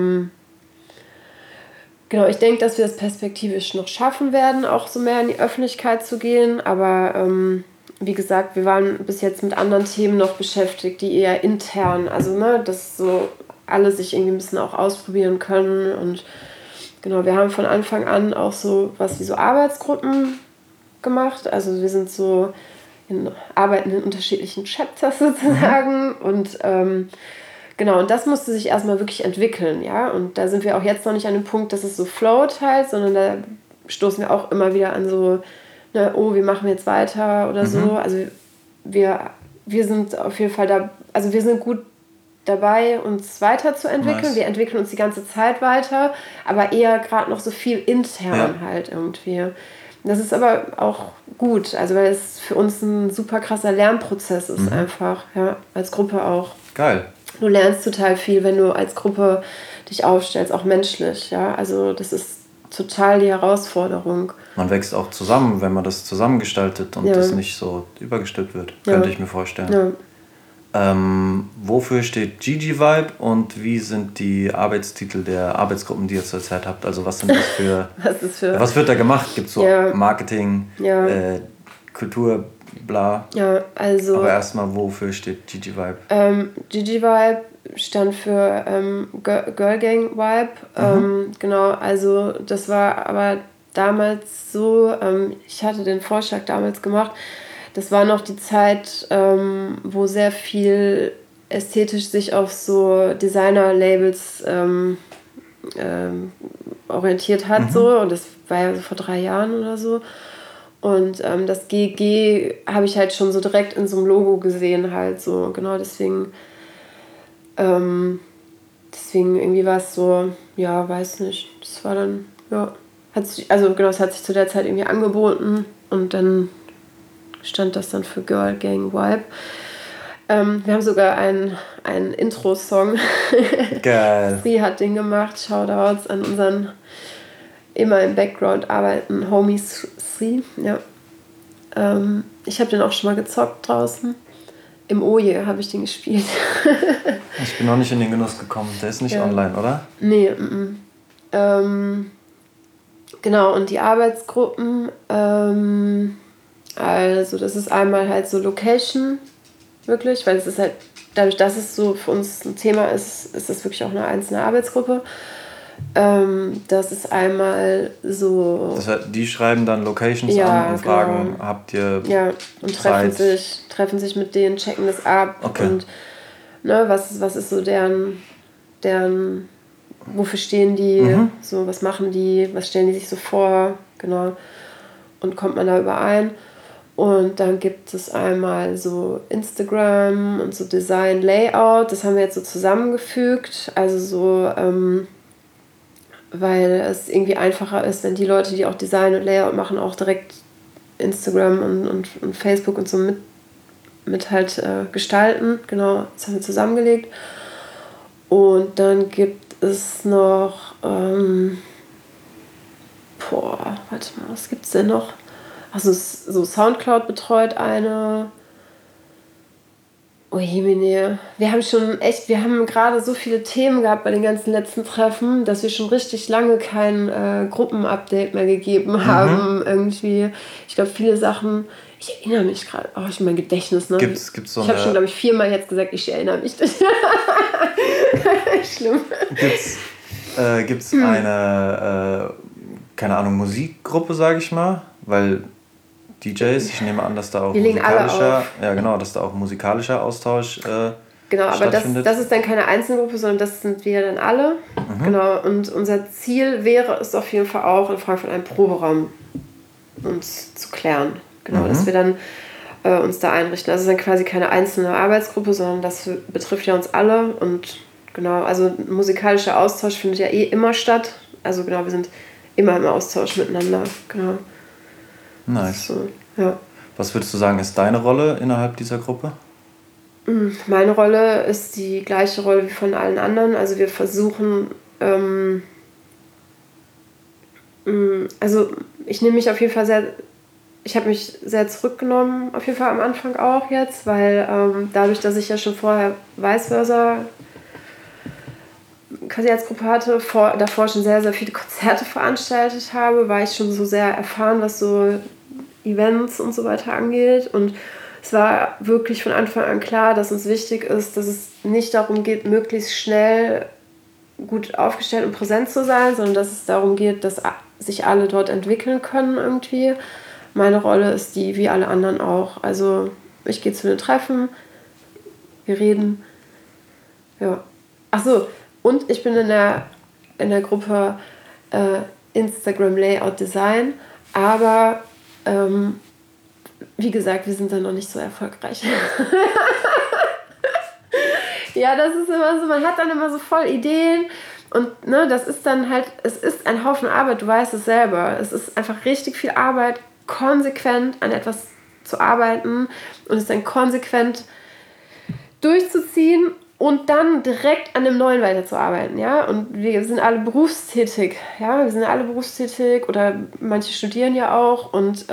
genau, ich denke, dass wir es perspektivisch noch schaffen werden, auch so mehr in die Öffentlichkeit zu gehen. Aber wie gesagt, wir waren bis jetzt mit anderen Themen noch beschäftigt, die eher intern, also ne, dass so alle sich irgendwie ein bisschen auch ausprobieren können. Und genau, wir haben von Anfang an auch so was wie so Arbeitsgruppen gemacht. Also wir sind so arbeiten in unterschiedlichen Chapters sozusagen. Und genau, und das musste sich erstmal wirklich entwickeln, ja. Und da sind wir auch jetzt noch nicht an dem Punkt, dass es so float halt, sondern da stoßen wir auch immer wieder an so, ne, wie machen wir jetzt weiter oder so. Also wir sind auf jeden Fall da, also wir sind gut dabei, uns weiterzuentwickeln. Nice. Wir entwickeln uns die ganze Zeit weiter, aber eher gerade noch so viel intern halt irgendwie. Das ist aber auch gut, also weil es für uns ein super krasser Lernprozess ist einfach, ja, als Gruppe auch. Geil. Du lernst total viel, wenn du als Gruppe dich aufstellst, auch menschlich, ja, also das ist total die Herausforderung. Man wächst auch zusammen, wenn man das zusammengestaltet und das nicht so übergestülpt wird, könnte ich mir vorstellen. Ja. Wofür steht Gigi Vibe und wie sind die Arbeitstitel der Arbeitsgruppen, die ihr zurzeit habt? Also was sind das für... was wird da gemacht? Gibt es so Marketing, Kultur, bla? Ja, also... Aber erstmal, wofür steht Gigi Vibe? Gigi Vibe stand für Girl Gang Vibe. Genau, also das war aber damals so, ich hatte den Vorschlag damals gemacht, das war noch die Zeit, wo sehr viel ästhetisch sich auf so Designer-Labels orientiert hat. So. Und das war ja so vor 3 Jahren oder so. Und das GG habe ich halt schon so direkt in so einem Logo gesehen halt so, genau, deswegen irgendwie war es so, ja, weiß nicht, das war dann, ja, es hat sich zu der Zeit irgendwie angeboten und dann stand das dann für Girl Gang Vibe. Wir haben sogar einen Intro-Song. Geil. Sie hat den gemacht, Shoutouts an unseren immer im Background arbeitenden Homie Sie, ja. Ich habe den auch schon mal gezockt draußen. Im Oje habe ich den gespielt. Ich bin noch nicht in den Genuss gekommen. Der ist nicht online, oder? Nee. Genau, und die Arbeitsgruppen, also das ist einmal halt so Location, wirklich, weil es ist halt, dadurch, dass es so für uns ein Thema ist, ist das wirklich auch eine einzelne Arbeitsgruppe. Das ist einmal so... Das heißt, die schreiben dann Locations an und fragen, habt ihr und Zeit? treffen sich mit denen, checken das ab. Okay. Und ne, was ist so deren wofür stehen die, so was machen die, was stellen die sich so vor, genau. Und kommt man da überein. Und dann gibt es einmal so Instagram und so Design, Layout, das haben wir jetzt so zusammengefügt, also so... weil es irgendwie einfacher ist, wenn die Leute, die auch Design und Layout machen, auch direkt Instagram und Facebook und so mit halt gestalten. Genau, das haben wir zusammengelegt. Und dann gibt es noch, was gibt's denn noch? Also so Soundcloud betreut eine. Oh Jemine, wir haben gerade so viele Themen gehabt bei den ganzen letzten Treffen, dass wir schon richtig lange kein Gruppenupdate mehr gegeben haben. Irgendwie, ich glaube, viele Sachen, ich erinnere mich gerade, mein Gedächtnis, ne? Gibt's so ich habe schon, glaube ich, 4-mal jetzt gesagt, ich erinnere mich. Schlimm. Gibt's eine, keine Ahnung, Musikgruppe, sage ich mal, weil DJs, ich nehme an, dass da auch musikalischer Austausch genau, aber stattfindet. das ist dann keine Einzelgruppe, sondern das sind wir dann alle. Genau, und unser Ziel wäre es auf jeden Fall auch, in Frankfurt einen Proberaum uns zu klären. Genau, dass wir dann uns da einrichten. Das ist dann quasi keine einzelne Arbeitsgruppe, sondern das betrifft ja uns alle. Und genau, also musikalischer Austausch findet ja immer statt. Also genau, wir sind immer im Austausch miteinander. Genau. Nice. So, ja. Was würdest du sagen, ist deine Rolle innerhalb dieser Gruppe? Meine Rolle ist die gleiche Rolle wie von allen anderen. Also wir versuchen, also ich nehme mich auf jeden Fall ich habe mich sehr zurückgenommen, auf jeden Fall am Anfang auch jetzt, weil dadurch, dass ich ja schon vorher Vice Versa quasi als Gruppe hatte, davor schon sehr, sehr viele Konzerte veranstaltet habe, war ich schon so sehr erfahren, was so Events und so weiter angeht. Und es war wirklich von Anfang an klar, dass uns wichtig ist, dass es nicht darum geht, möglichst schnell gut aufgestellt und präsent zu sein, sondern dass es darum geht, dass sich alle dort entwickeln können irgendwie. Meine Rolle ist die, wie alle anderen auch. Also ich gehe zu den Treffen, wir reden. Ja. Ach so, und ich bin in der Gruppe Instagram Layout Design, aber wie gesagt, wir sind da noch nicht so erfolgreich. Ja, das ist immer so, man hat dann immer so voll Ideen und ne, das ist dann halt, es ist ein Haufen Arbeit, du weißt es selber. Es ist einfach richtig viel Arbeit, konsequent an etwas zu arbeiten und es dann konsequent durchzuziehen und dann direkt an dem Neuen weiterzuarbeiten, ja. Und wir sind alle berufstätig, ja. Wir sind alle berufstätig oder manche studieren ja auch und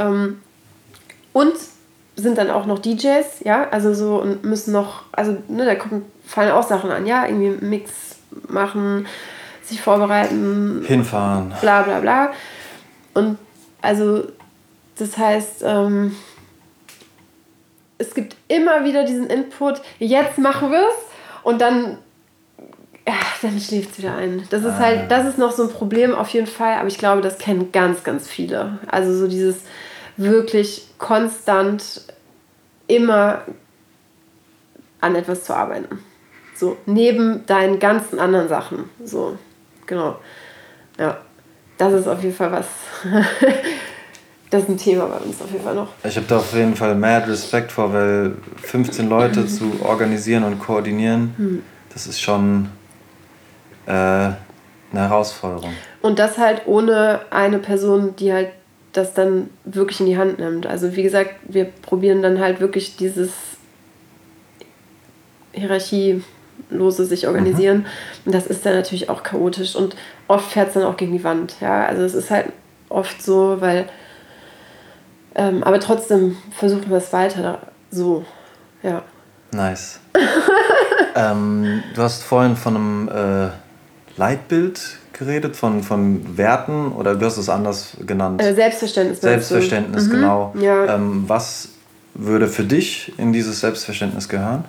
sind dann auch noch DJs, ja. Also so und müssen noch, also ne, fallen auch Sachen an, ja. Irgendwie einen Mix machen, sich vorbereiten, hinfahren, bla bla bla. Und also das heißt, es gibt immer wieder diesen Input, jetzt machen wir es und dann schläft es wieder ein. Das ist halt, das ist noch so ein Problem auf jeden Fall, aber ich glaube, das kennen ganz, ganz viele. Also so dieses wirklich konstant immer an etwas zu arbeiten. So, neben deinen ganzen anderen Sachen. So, genau. Ja, das ist auf jeden Fall was, das ist ein Thema bei uns auf jeden Fall noch. Ich habe da auf jeden Fall mad Respekt vor, weil 15 Leute zu organisieren und koordinieren, das ist schon eine Herausforderung. Und das halt ohne eine Person, die halt das dann wirklich in die Hand nimmt. Also wie gesagt, wir probieren dann halt wirklich dieses hierarchielose sich organisieren. Und das ist dann natürlich auch chaotisch. Und oft fährt es dann auch gegen die Wand. Ja? Also es ist halt oft so, weil... aber trotzdem versuchen wir es weiter so. Ja. Nice. Du hast vorhin von einem Leitbild geredet, von Werten, oder du hast es anders genannt? Selbstverständnis. Selbstverständnis, genau. Ja. Was würde für dich in dieses Selbstverständnis gehören?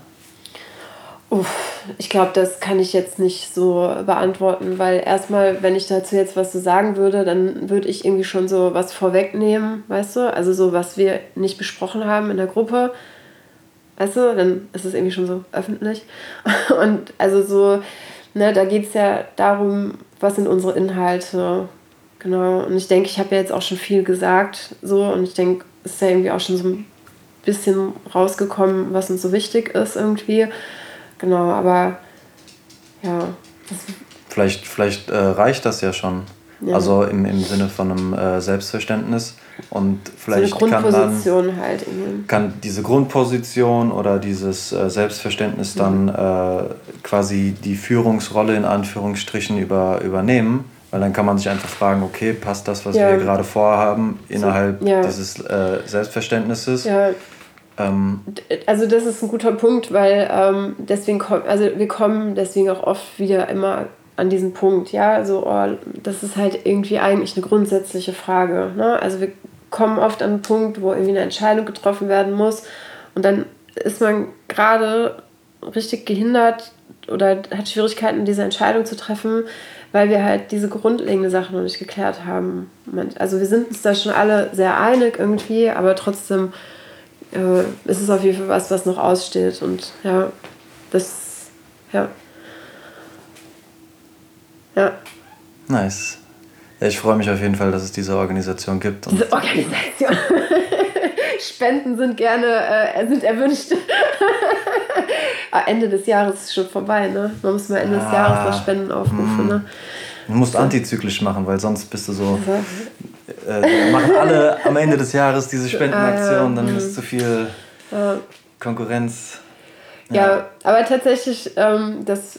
Ich glaube, das kann ich jetzt nicht so beantworten, weil erstmal, wenn ich dazu jetzt was so sagen würde, dann würde ich irgendwie schon so was vorwegnehmen, weißt du? Also so, was wir nicht besprochen haben in der Gruppe, weißt du? Dann ist es irgendwie schon so öffentlich. Und also so, ne, da geht es ja darum, was sind unsere Inhalte, genau. Und ich denke, ich habe ja jetzt auch schon viel gesagt, so, und ich denke, es ist ja irgendwie auch schon so ein bisschen rausgekommen, was uns so wichtig ist irgendwie. Genau, aber ja. Vielleicht reicht das ja schon. Ja. Also im Sinne von einem Selbstverständnis. Und vielleicht so eine Grundposition halt irgendwie. Kann diese Grundposition oder dieses Selbstverständnis dann quasi die Führungsrolle in Anführungsstrichen übernehmen. Weil dann kann man sich einfach fragen, okay, passt das, was wir gerade vorhaben, innerhalb dieses Selbstverständnisses? Ja. Also das ist ein guter Punkt, weil wir kommen deswegen auch oft wieder immer an diesen Punkt, ja, also das ist halt irgendwie eigentlich eine grundsätzliche Frage, ne? Also wir kommen oft an einen Punkt, wo irgendwie eine Entscheidung getroffen werden muss, und dann ist man gerade richtig gehindert oder hat Schwierigkeiten, diese Entscheidung zu treffen, weil wir halt diese grundlegende Sache noch nicht geklärt haben. Also wir sind uns da schon alle sehr einig irgendwie, aber trotzdem ist es auf jeden Fall was noch aussteht. Und ja, Ja. Nice. Ja, ich freue mich auf jeden Fall, dass es diese Organisation gibt. Diese Organisation. Spenden sind sind erwünscht. Ende des Jahres ist schon vorbei, ne? Man muss mal Ende des Jahres noch Spenden aufrufen, ne? Du musst antizyklisch machen, weil sonst bist du so... machen alle am Ende des Jahres diese Spendenaktion, dann ist zu viel Konkurrenz. Ja, aber tatsächlich, das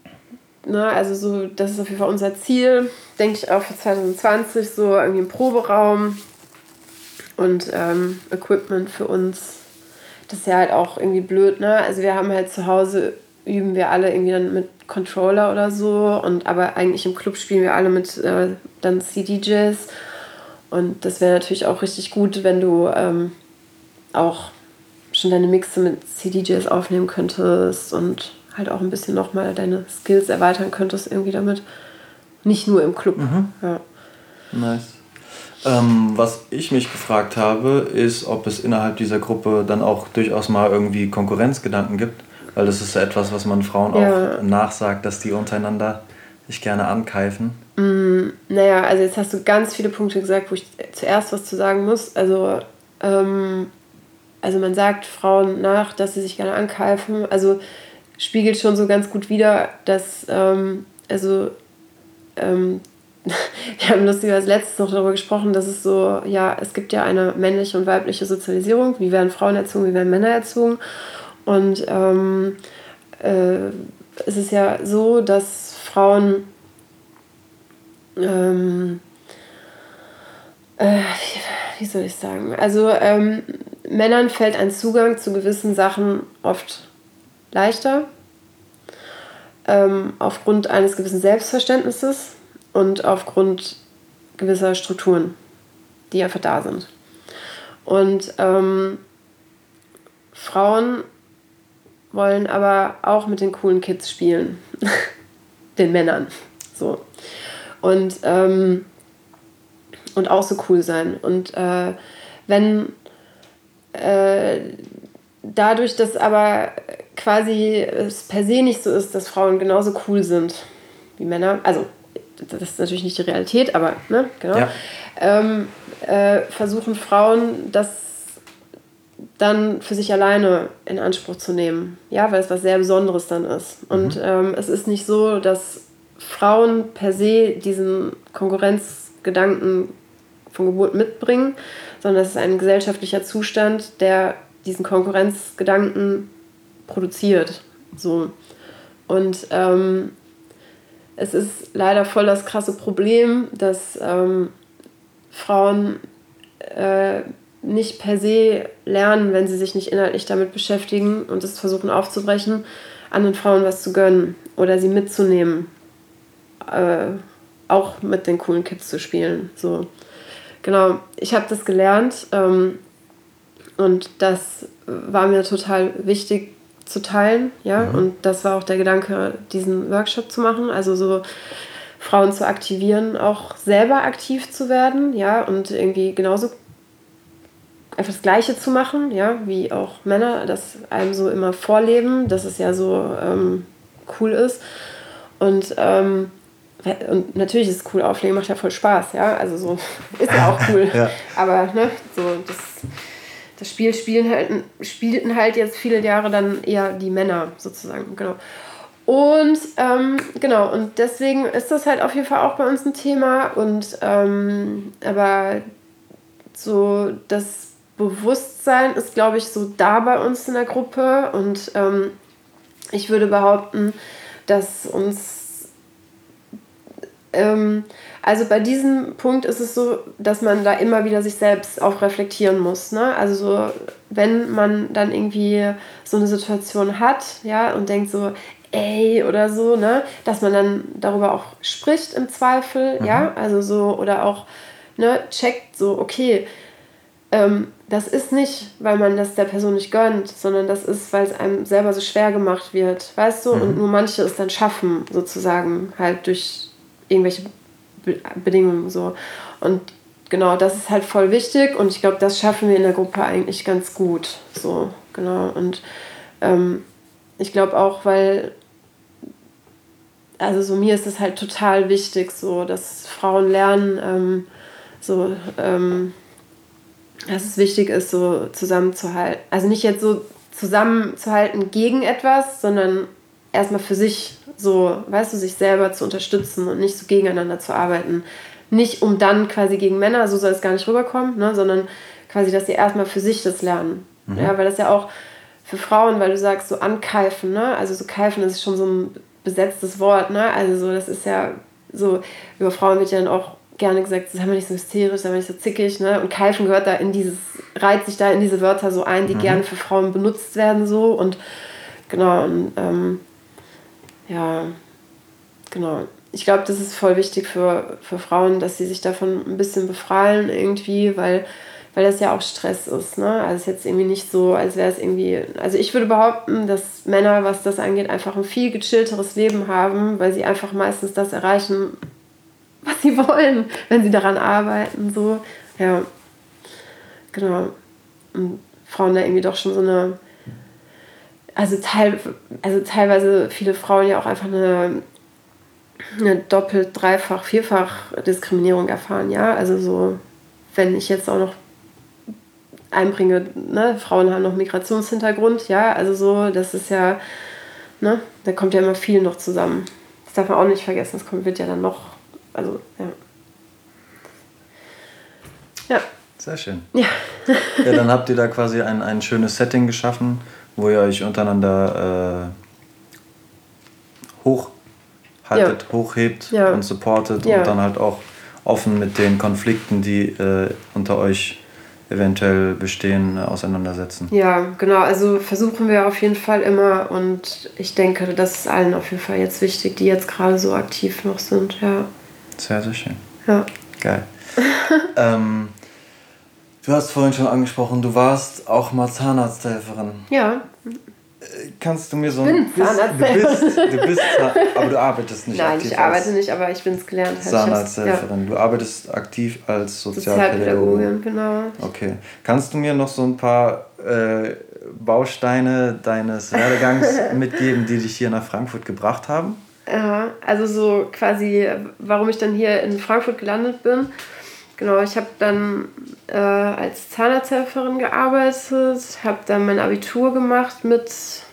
ist auf jeden Fall unser Ziel, denke ich auch für 2020, so irgendwie ein Proberaum und Equipment für uns. Das ist ja halt auch irgendwie blöd, ne? Also wir haben halt zu Hause, üben wir alle irgendwie dann mit Controller oder so, aber eigentlich im Club spielen wir alle mit dann CDJs. Und das wäre natürlich auch richtig gut, wenn du auch schon deine Mixe mit CDJs aufnehmen könntest und halt auch ein bisschen nochmal deine Skills erweitern könntest irgendwie damit. Nicht nur im Club. Ja. Nice. Was ich mich gefragt habe, ist, ob es innerhalb dieser Gruppe dann auch durchaus mal irgendwie Konkurrenzgedanken gibt. Weil das ist ja etwas, was man Frauen auch nachsagt, dass die untereinander sich gerne ankeifen. Naja, also jetzt hast du ganz viele Punkte gesagt, wo ich zuerst was zu sagen muss. Also man sagt Frauen nach, dass sie sich gerne ankeifen. Also spiegelt schon so ganz gut wider, dass wir haben lustigerweise letztens noch darüber gesprochen, dass es so, ja, es gibt ja eine männliche und weibliche Sozialisierung. Wie werden Frauen erzogen, wie werden Männer erzogen? Und es ist ja so, dass Frauen wie soll ich sagen? Also Männern fällt ein Zugang zu gewissen Sachen oft leichter, aufgrund eines gewissen Selbstverständnisses und aufgrund gewisser Strukturen, die einfach da sind. Und Frauen wollen aber auch mit den coolen Kids spielen, den Männern, so. Und auch so cool sein. Und wenn dadurch, dass aber quasi es per se nicht so ist, dass Frauen genauso cool sind wie Männer, also das ist natürlich nicht die Realität, aber ne, genau, versuchen Frauen das dann für sich alleine in Anspruch zu nehmen, ja, weil es was sehr Besonderes dann ist. Und es ist nicht so, dass Frauen per se diesen Konkurrenzgedanken von Geburt mitbringen, sondern es ist ein gesellschaftlicher Zustand, der diesen Konkurrenzgedanken produziert. So. Und es ist leider voll das krasse Problem, dass Frauen nicht per se lernen, wenn sie sich nicht inhaltlich damit beschäftigen und es versuchen aufzubrechen, anderen Frauen was zu gönnen oder sie mitzunehmen. Auch mit den coolen Kids zu spielen. So. Genau, ich habe das gelernt und das war mir total wichtig zu teilen. Ja? Und das war auch der Gedanke, diesen Workshop zu machen. Also so Frauen zu aktivieren, auch selber aktiv zu werden, ja, und irgendwie genauso einfach das Gleiche zu machen, ja, wie auch Männer das einem so immer vorleben, dass es ja so cool ist. Und natürlich ist es cool, Auflegen macht ja voll Spaß, ja, also so ist ja auch cool. Ja. Aber ne, so das Spiel spielten halt jetzt viele Jahre dann eher die Männer sozusagen, genau. Und genau, und deswegen ist das halt auf jeden Fall auch bei uns ein Thema. Und aber so das Bewusstsein ist, glaube ich, so da bei uns in der Gruppe. Und ich würde behaupten, dass uns also bei diesem Punkt ist es so, dass man da immer wieder sich selbst auch reflektieren muss. Ne? Also so, wenn man dann irgendwie so eine Situation hat, ja, und denkt so, ey, oder so, ne, dass man dann darüber auch spricht im Zweifel, ja, also so, oder auch, ne, checkt so, okay, das ist nicht, weil man das der Person nicht gönnt, sondern das ist, weil es einem selber so schwer gemacht wird, weißt du, und nur manche es dann schaffen, sozusagen, halt durch irgendwelche Bedingungen so. Und genau, das ist halt voll wichtig und ich glaube, das schaffen wir in der Gruppe eigentlich ganz gut, so, genau, und ich glaube auch, weil also so mir ist es halt total wichtig, so, dass Frauen lernen, dass es wichtig ist, so zusammenzuhalten. Also nicht jetzt so zusammenzuhalten gegen etwas, sondern erstmal für sich so, weißt du, sich selber zu unterstützen und nicht so gegeneinander zu arbeiten. Nicht um dann quasi gegen Männer, so soll es gar nicht rüberkommen, ne, sondern quasi, dass sie erstmal für sich das lernen. Ja, weil das ja auch für Frauen, weil du sagst, so ankeifen, ne, also so keifen ist schon so ein besetztes Wort, ne, also so, das ist ja so, über Frauen wird ja dann auch gerne gesagt, sei mal nicht so hysterisch, sei mal nicht so zickig, ne, und keifen gehört da reiht sich da in diese Wörter so ein, die gerne für Frauen benutzt werden, so, und genau, und ja, genau. Ich glaube, das ist voll wichtig für Frauen, dass sie sich davon ein bisschen befreien irgendwie, weil das ja auch Stress ist, ne? Also es ist jetzt irgendwie nicht so, als wäre es irgendwie... Also ich würde behaupten, dass Männer, was das angeht, einfach ein viel gechillteres Leben haben, weil sie einfach meistens das erreichen, was sie wollen, wenn sie daran arbeiten, so. Ja, genau. Und Frauen da irgendwie doch schon so eine... Also teilweise viele Frauen ja auch einfach eine doppelt, dreifach, vierfach Diskriminierung erfahren, ja, also so, wenn ich jetzt auch noch einbringe, ne, Frauen haben noch Migrationshintergrund, ja, also so, das ist ja, ne, da kommt ja immer viel noch zusammen. Das darf man auch nicht vergessen, wird ja dann noch, also, ja. Ja. Sehr schön. Ja. Ja, dann habt ihr da quasi ein schönes Setting geschaffen, wo ihr euch untereinander hochhaltet, hochhebt und supportet und dann halt auch offen mit den Konflikten, die unter euch eventuell bestehen, auseinandersetzen. Ja, genau, also versuchen wir auf jeden Fall immer und ich denke, das ist allen auf jeden Fall jetzt wichtig, die jetzt gerade so aktiv noch sind, ja. Sehr, sehr schön. Ja. Geil. Du hast vorhin schon angesprochen, du warst auch mal Zahnarzthelferin. Ja. Kannst du mir so ein bisschen... Du bist aber du arbeitest nicht aktiv. Nein, ich arbeite nicht, aber ich bin es gelernt. Zahnarzthelferin. Ja. Du arbeitest aktiv als Sozialpädagogin. Genau. Okay. Kannst du mir noch so ein paar Bausteine deines Werdegangs mitgeben, die dich hier nach Frankfurt gebracht haben? Ja, also so quasi, warum ich dann hier in Frankfurt gelandet bin. Genau, ich habe dann als Zahnarzthelferin gearbeitet, habe dann mein Abitur gemacht mit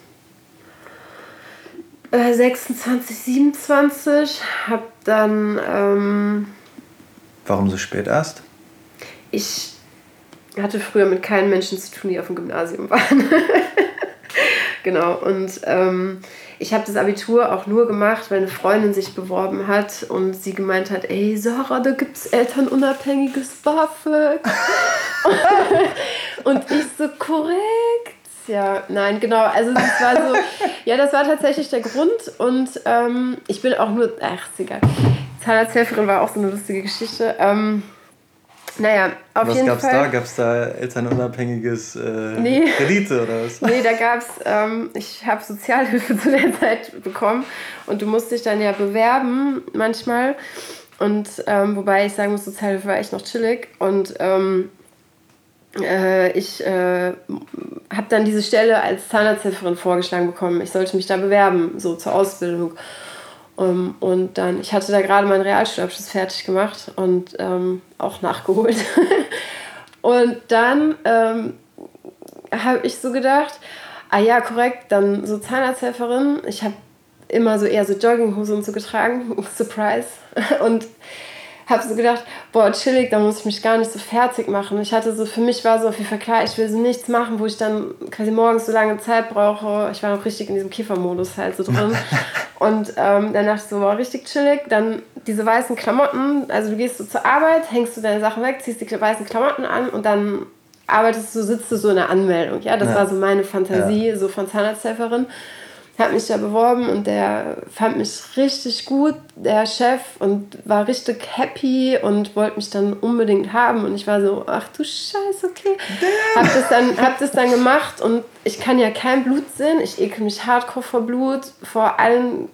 26, 27, habe dann... Warum so spät erst? Ich hatte früher mit keinen Menschen zu tun, die auf dem Gymnasium waren. Genau, und ich habe das Abitur auch nur gemacht, weil eine Freundin sich beworben hat und sie gemeint hat, ey Sarah, da gibt's elternunabhängiges BAföG. Und ich so, korrekt. Ja, nein, genau, also das war so, ja, das war tatsächlich der Grund und ich bin auch nur, ist egal. Zahnarzthelferin war auch so eine lustige Geschichte. Naja, auf was jeden gab's Fall. Da? Gab es da elternunabhängiges Kredite oder was? Nee, da gab's, ich habe Sozialhilfe zu der Zeit bekommen und du musst dich dann ja bewerben manchmal und wobei ich sagen muss, Sozialhilfe war echt noch chillig und ich habe dann diese Stelle als Zahnarzthelferin vorgeschlagen bekommen. Ich sollte mich da bewerben, so zur Ausbildung. Und dann, ich hatte da gerade meinen Realschulabschluss fertig gemacht und auch nachgeholt. Und dann habe ich so gedacht, ah ja, korrekt, dann so Zahnarzthelferin. Ich habe immer so eher so Jogginghose und so getragen, Surprise. Und habe so gedacht, boah, chillig, da muss ich mich gar nicht so fertig machen. Ich hatte so, für mich war so auf jeden Fall klar, ich will so nichts machen, wo ich dann quasi morgens so lange Zeit brauche. Ich war noch richtig in diesem Kiffermodus halt so drin. Und dann dachte ich so, boah, richtig chillig. Dann diese weißen Klamotten, also du gehst so zur Arbeit, hängst du deine Sachen weg, ziehst die weißen Klamotten an und dann arbeitest du, sitzt du so in der Anmeldung. Ja, das war so meine Fantasie, so von Zahnarzthelferin. Habe mich da beworben und der fand mich richtig gut, der Chef, und war richtig happy und wollte mich dann unbedingt haben. Und ich war so, ach du Scheiße, okay. Hab das dann gemacht und ich kann ja kein Blut sehen. Ich ekel mich hardcore vor Blut, vor allem...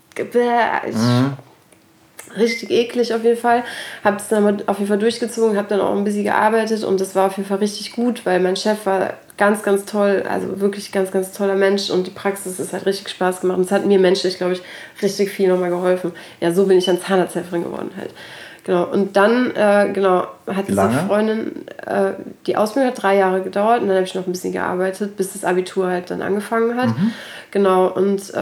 Richtig eklig auf jeden Fall. Habe das dann auf jeden Fall durchgezogen, habe dann auch ein bisschen gearbeitet und das war auf jeden Fall richtig gut, weil mein Chef war ganz, ganz toll, also wirklich ganz, ganz toller Mensch und die Praxis ist halt richtig Spaß gemacht und es hat mir menschlich, glaube ich, richtig viel nochmal geholfen. Ja, so bin ich dann Zahnarzthelferin geworden halt. Genau, und dann, hat diese Freundin, die Ausbildung hat 3 Jahre gedauert und dann habe ich noch ein bisschen gearbeitet, bis das Abitur halt dann angefangen hat. Genau, und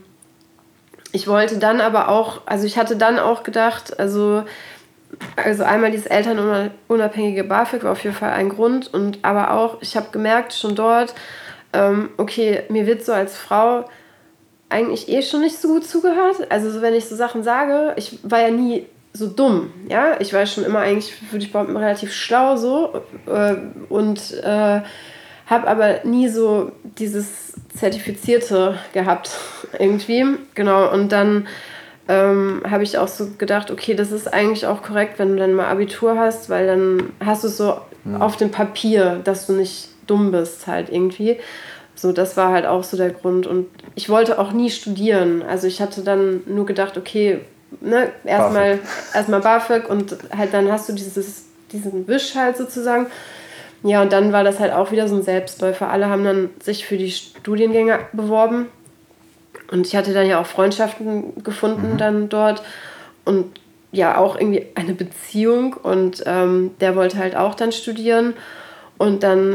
ich wollte dann aber auch, also ich hatte dann auch gedacht, also einmal dieses elternunabhängige BAföG war auf jeden Fall ein Grund und aber auch, ich habe gemerkt schon dort, okay, mir wird so als Frau eigentlich schon nicht so gut zugehört. Also so, wenn ich so Sachen sage, ich war ja nie so dumm, ja, ich war schon immer eigentlich, würde ich behaupten, relativ schlau so und habe aber nie so dieses Zertifizierte gehabt irgendwie, genau, und dann habe ich auch so gedacht, okay, das ist eigentlich auch korrekt, wenn du dann mal Abitur hast, weil dann hast du es so auf dem Papier, dass du nicht dumm bist halt irgendwie. So, das war halt auch so der Grund und ich wollte auch nie studieren, also ich hatte dann nur gedacht, okay, ne, erstmal BAföG und halt dann hast du diesen Wisch halt sozusagen. Ja, und dann war das halt auch wieder so ein Selbstläufer. Alle haben dann sich für die Studiengänge beworben. Und ich hatte dann ja auch Freundschaften gefunden dann dort. Und ja, auch irgendwie eine Beziehung. Und der wollte halt auch dann studieren. Und dann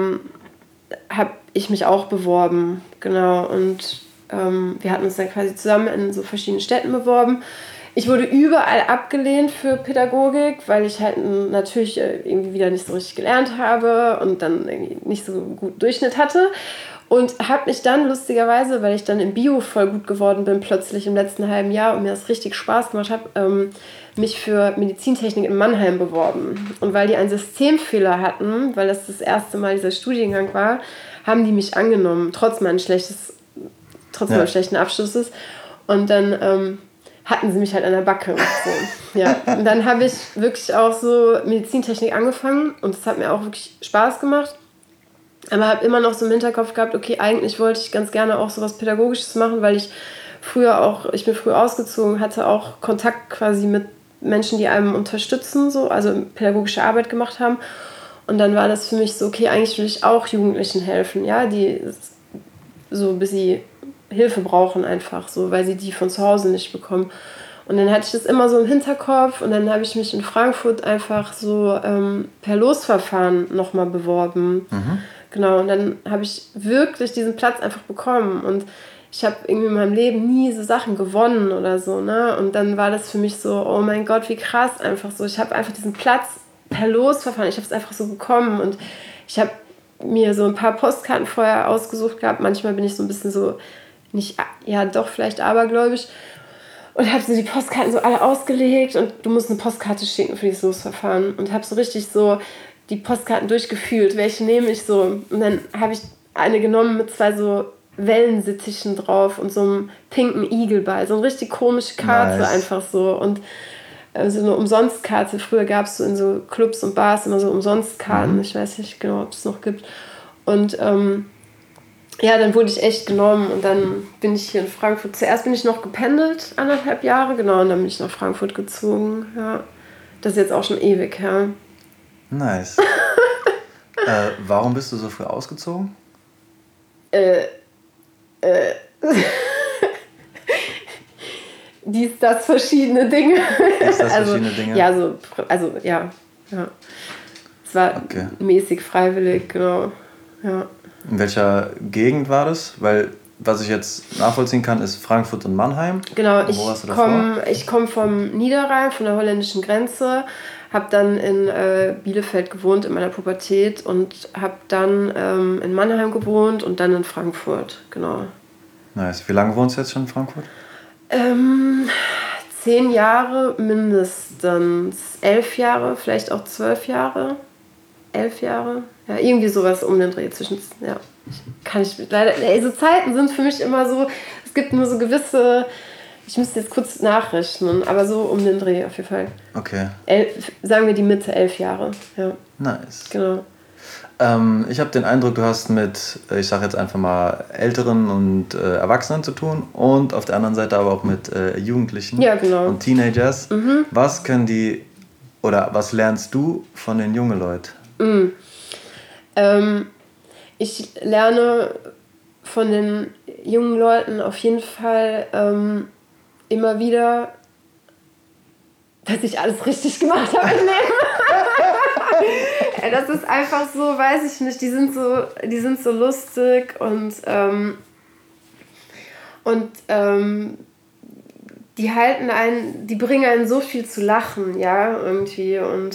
habe ich mich auch beworben. Genau. Und wir hatten uns dann quasi zusammen in so verschiedenen Städten beworben. Ich wurde überall abgelehnt für Pädagogik, weil ich halt natürlich irgendwie wieder nicht so richtig gelernt habe und dann irgendwie nicht so gut Durchschnitt hatte. Und habe mich dann lustigerweise, weil ich dann im Bio voll gut geworden bin, plötzlich im letzten halben Jahr und mir das richtig Spaß gemacht hat, mich für Medizintechnik in Mannheim beworben. Und weil die einen Systemfehler hatten, weil das erste Mal dieser Studiengang war, haben die mich angenommen, trotz meines schlechten Abschlusses. Und dann hatten sie mich halt an der Backe. So. Ja. Und dann habe ich wirklich auch so Medizintechnik angefangen und es hat mir auch wirklich Spaß gemacht. Aber habe immer noch so im Hinterkopf gehabt, okay, eigentlich wollte ich ganz gerne auch so was Pädagogisches machen, weil ich bin früh ausgezogen, hatte auch Kontakt quasi mit Menschen, die einem unterstützen, so, also pädagogische Arbeit gemacht haben. Und dann war das für mich so, okay, eigentlich will ich auch Jugendlichen helfen, ja, die so ein bisschen Hilfe brauchen einfach, so, weil sie die von zu Hause nicht bekommen. Und dann hatte ich das immer so im Hinterkopf und dann habe ich mich in Frankfurt einfach so per Losverfahren nochmal beworben. Genau, und dann habe ich wirklich diesen Platz einfach bekommen und ich habe irgendwie in meinem Leben nie so Sachen gewonnen oder so, ne? Und dann war das für mich so, oh mein Gott, wie krass einfach so. Ich habe einfach diesen Platz per Losverfahren, ich habe es einfach so bekommen und ich habe mir so ein paar Postkarten vorher ausgesucht gehabt. Manchmal bin ich so ein bisschen so, nicht, ja doch vielleicht abergläubisch und habe so die Postkarten so alle ausgelegt und du musst eine Postkarte schicken für dieses Losverfahren und habe so richtig so die Postkarten durchgefühlt, welche nehme ich so. Und dann habe ich eine genommen mit 2 so Wellensittichen drauf und so einem pinken Igelball. So eine richtig komische Karte einfach so. Und so eine Umsonstkarte. Früher gab es so in so Clubs und Bars immer so Umsonstkarten. Ich weiß nicht genau, ob es noch gibt. Und ja, dann wurde ich echt genommen und dann bin ich hier in Frankfurt. Zuerst bin ich noch gependelt, 1,5 Jahre, genau, und dann bin ich nach Frankfurt gezogen. Ja. Das ist jetzt auch schon ewig her. Nice. Warum bist du so früh ausgezogen? Dies, das, verschiedene Dinge. Verschiedene Dinge? Ja, ja. Es war mäßig freiwillig, genau. Ja. In welcher Gegend war das? Weil, was ich jetzt nachvollziehen kann, ist Frankfurt und Mannheim. Genau, ich komme vom Niederrhein, von der holländischen Grenze, habe dann in Bielefeld gewohnt in meiner Pubertät und habe dann in Mannheim gewohnt und dann in Frankfurt, genau. Nice. Wie lange wohnst du jetzt schon in Frankfurt? 10 Jahre mindestens. 11 Jahre, vielleicht auch 12 Jahre. 11 Jahre. Ja, irgendwie sowas um den Dreh zwischen. Ja, kann ich leider. So Zeiten sind für mich immer so. Es gibt nur so gewisse. Ich müsste jetzt kurz nachrechnen, aber so um den Dreh auf jeden Fall. Okay. Sagen wir die Mitte 11 Jahre. Ja. Nice. Genau. Ich habe den Eindruck, du hast mit, ich sage jetzt einfach mal, Älteren und Erwachsenen zu tun und auf der anderen Seite aber auch mit Jugendlichen und Teenagers. Was können die oder was lernst du von den jungen Leuten? Ich lerne von den jungen Leuten auf jeden Fall immer wieder, dass ich alles richtig gemacht habe im Leben. Das ist einfach so, weiß ich nicht, die sind so lustig und die halten einen, die bringen einen so viel zu lachen, ja, irgendwie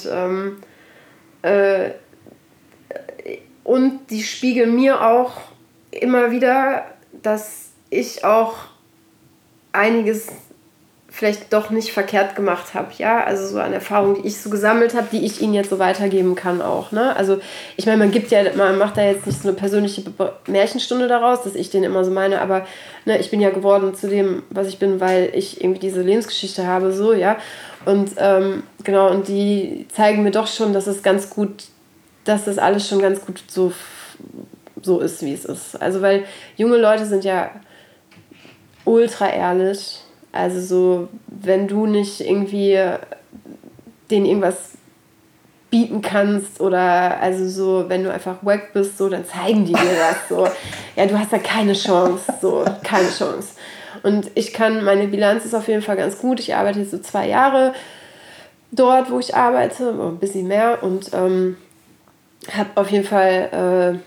und die spiegeln mir auch immer wieder, dass ich auch einiges vielleicht doch nicht verkehrt gemacht habe, ja, also so an Erfahrungen, die ich so gesammelt habe, die ich ihnen jetzt so weitergeben kann auch, ne, also ich meine, man macht da jetzt nicht so eine persönliche Märchenstunde daraus, dass ich den immer so meine, aber ne, ich bin ja geworden zu dem, was ich bin, weil ich irgendwie diese Lebensgeschichte habe, so, ja, und genau, und die zeigen mir doch schon, dass es ganz gut, dass das alles schon ganz gut so ist, wie es ist, also weil junge Leute sind ja ultra ehrlich. Also so, wenn du nicht irgendwie denen irgendwas bieten kannst oder also so, wenn du einfach wack bist, so, dann zeigen die dir das so. Ja, du hast da keine Chance, so, keine Chance. Und meine Bilanz ist auf jeden Fall ganz gut. Ich arbeite jetzt so 2 Jahre dort, wo ich arbeite, ein bisschen mehr und habe auf jeden Fall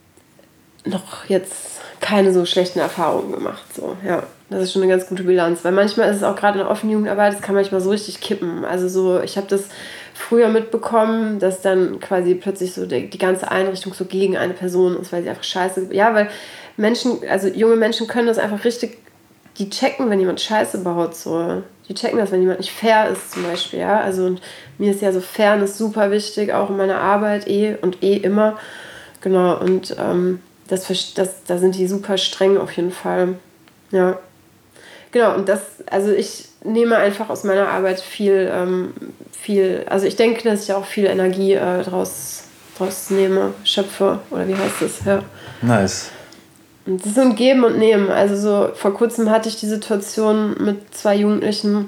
noch jetzt keine so schlechten Erfahrungen gemacht, so, ja. Das ist schon eine ganz gute Bilanz, weil manchmal ist es auch gerade in der offenen Jugendarbeit, das kann manchmal so richtig kippen. Also so, ich habe das früher mitbekommen, dass dann quasi plötzlich so die ganze Einrichtung so gegen eine Person ist, weil sie einfach scheiße, ja, weil junge Menschen können das einfach richtig, die checken, wenn jemand Scheiße baut, so. Die checken das, wenn jemand nicht fair ist zum Beispiel, ja. Also und mir ist ja so Fairness super wichtig, auch in meiner Arbeit immer. Genau, und da sind die super streng auf jeden Fall, ja. Genau, und also ich nehme einfach aus meiner Arbeit viel, also ich denke, dass ich auch viel Energie draus schöpfe, oder wie heißt das, ja. Nice. Und das ist so ein Geben und Nehmen, also so vor kurzem hatte ich die Situation mit 2 Jugendlichen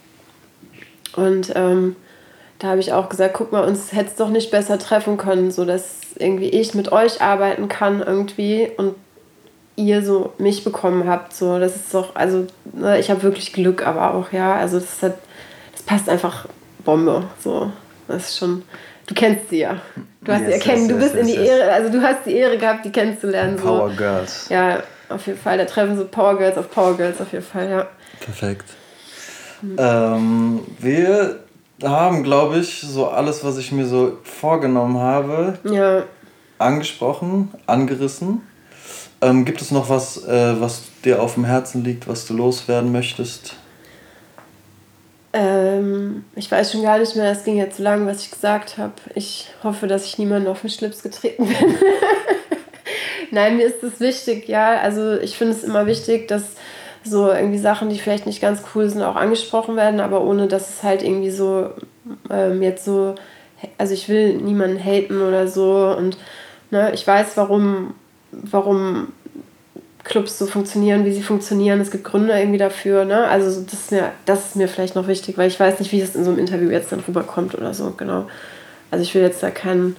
und da habe ich auch gesagt, guck mal, uns hätte es doch nicht besser treffen können, so dass irgendwie ich mit euch arbeiten kann irgendwie und ihr so mich bekommen habt. So, das ist doch, also ne, ich habe wirklich Glück, aber auch, ja, also das passt einfach Bombe. So, das ist schon, du kennst sie ja. Du hast sie erkennen, du bist in die Ehre, also du hast die Ehre gehabt, die kennenzulernen. Power so. Girls. Ja, auf jeden Fall. Da treffen so Power Girls auf jeden Fall, ja. Perfekt. Wir haben, glaube ich, so alles, was ich mir so vorgenommen habe, angesprochen, angerissen. Gibt es noch was, was dir auf dem Herzen liegt, was du loswerden möchtest? Ich weiß schon gar nicht mehr, es ging ja zu lang, was ich gesagt habe. Ich hoffe, dass ich niemanden auf den Schlips getreten bin. Nein, mir ist das wichtig, ja. Also ich finde es immer wichtig, dass so irgendwie Sachen, die vielleicht nicht ganz cool sind, auch angesprochen werden, aber ohne, dass es halt irgendwie so jetzt so, also ich will niemanden haten oder so und ne, ich weiß, warum Clubs so funktionieren, wie sie funktionieren. Es gibt Gründe irgendwie dafür, ne? Also das ist mir vielleicht noch wichtig, weil ich weiß nicht, wie es in so einem Interview jetzt dann rüberkommt oder so, genau. Also ich will jetzt da keine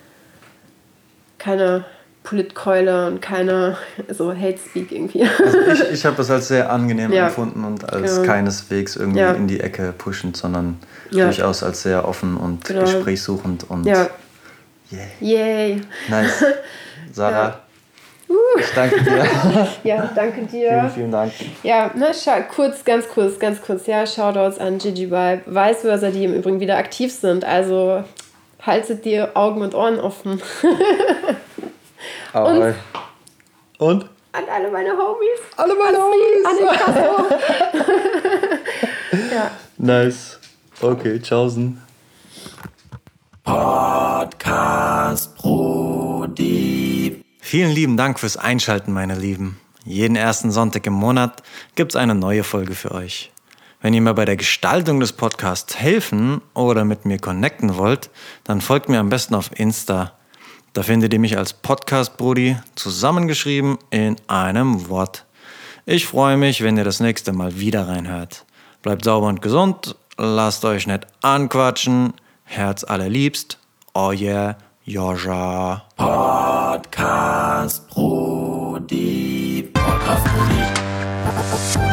Politkeule und keine so Hate-Speak irgendwie. Also ich habe das als sehr angenehm empfunden und als keineswegs irgendwie in die Ecke pushend, sondern durchaus als sehr offen und gesprächssuchend und Yay. Nice. Sarah, ich danke dir. Ja, danke dir. Vielen Dank. Ja, ne, ganz kurz, ja, Shoutouts an Gigi Vibe, Vice Versa, die im Übrigen wieder aktiv sind, also haltet die Augen und Ohren offen. Und? An alle meine Homies. An den Kasso. Ja. Nice. Okay, tschaußen. Podcast Brody. Vielen lieben Dank fürs Einschalten, meine Lieben. Jeden ersten Sonntag im Monat gibt's eine neue Folge für euch. Wenn ihr mir bei der Gestaltung des Podcasts helfen oder mit mir connecten wollt, dann folgt mir am besten auf Insta. Da findet ihr mich als Podcast Brody, zusammengeschrieben in einem Wort. Ich freue mich, wenn ihr das nächste Mal wieder reinhört. Bleibt sauber und gesund, lasst euch nicht anquatschen. Herz allerliebst, euer Joscha. Podcast Brody. Podcast Brody.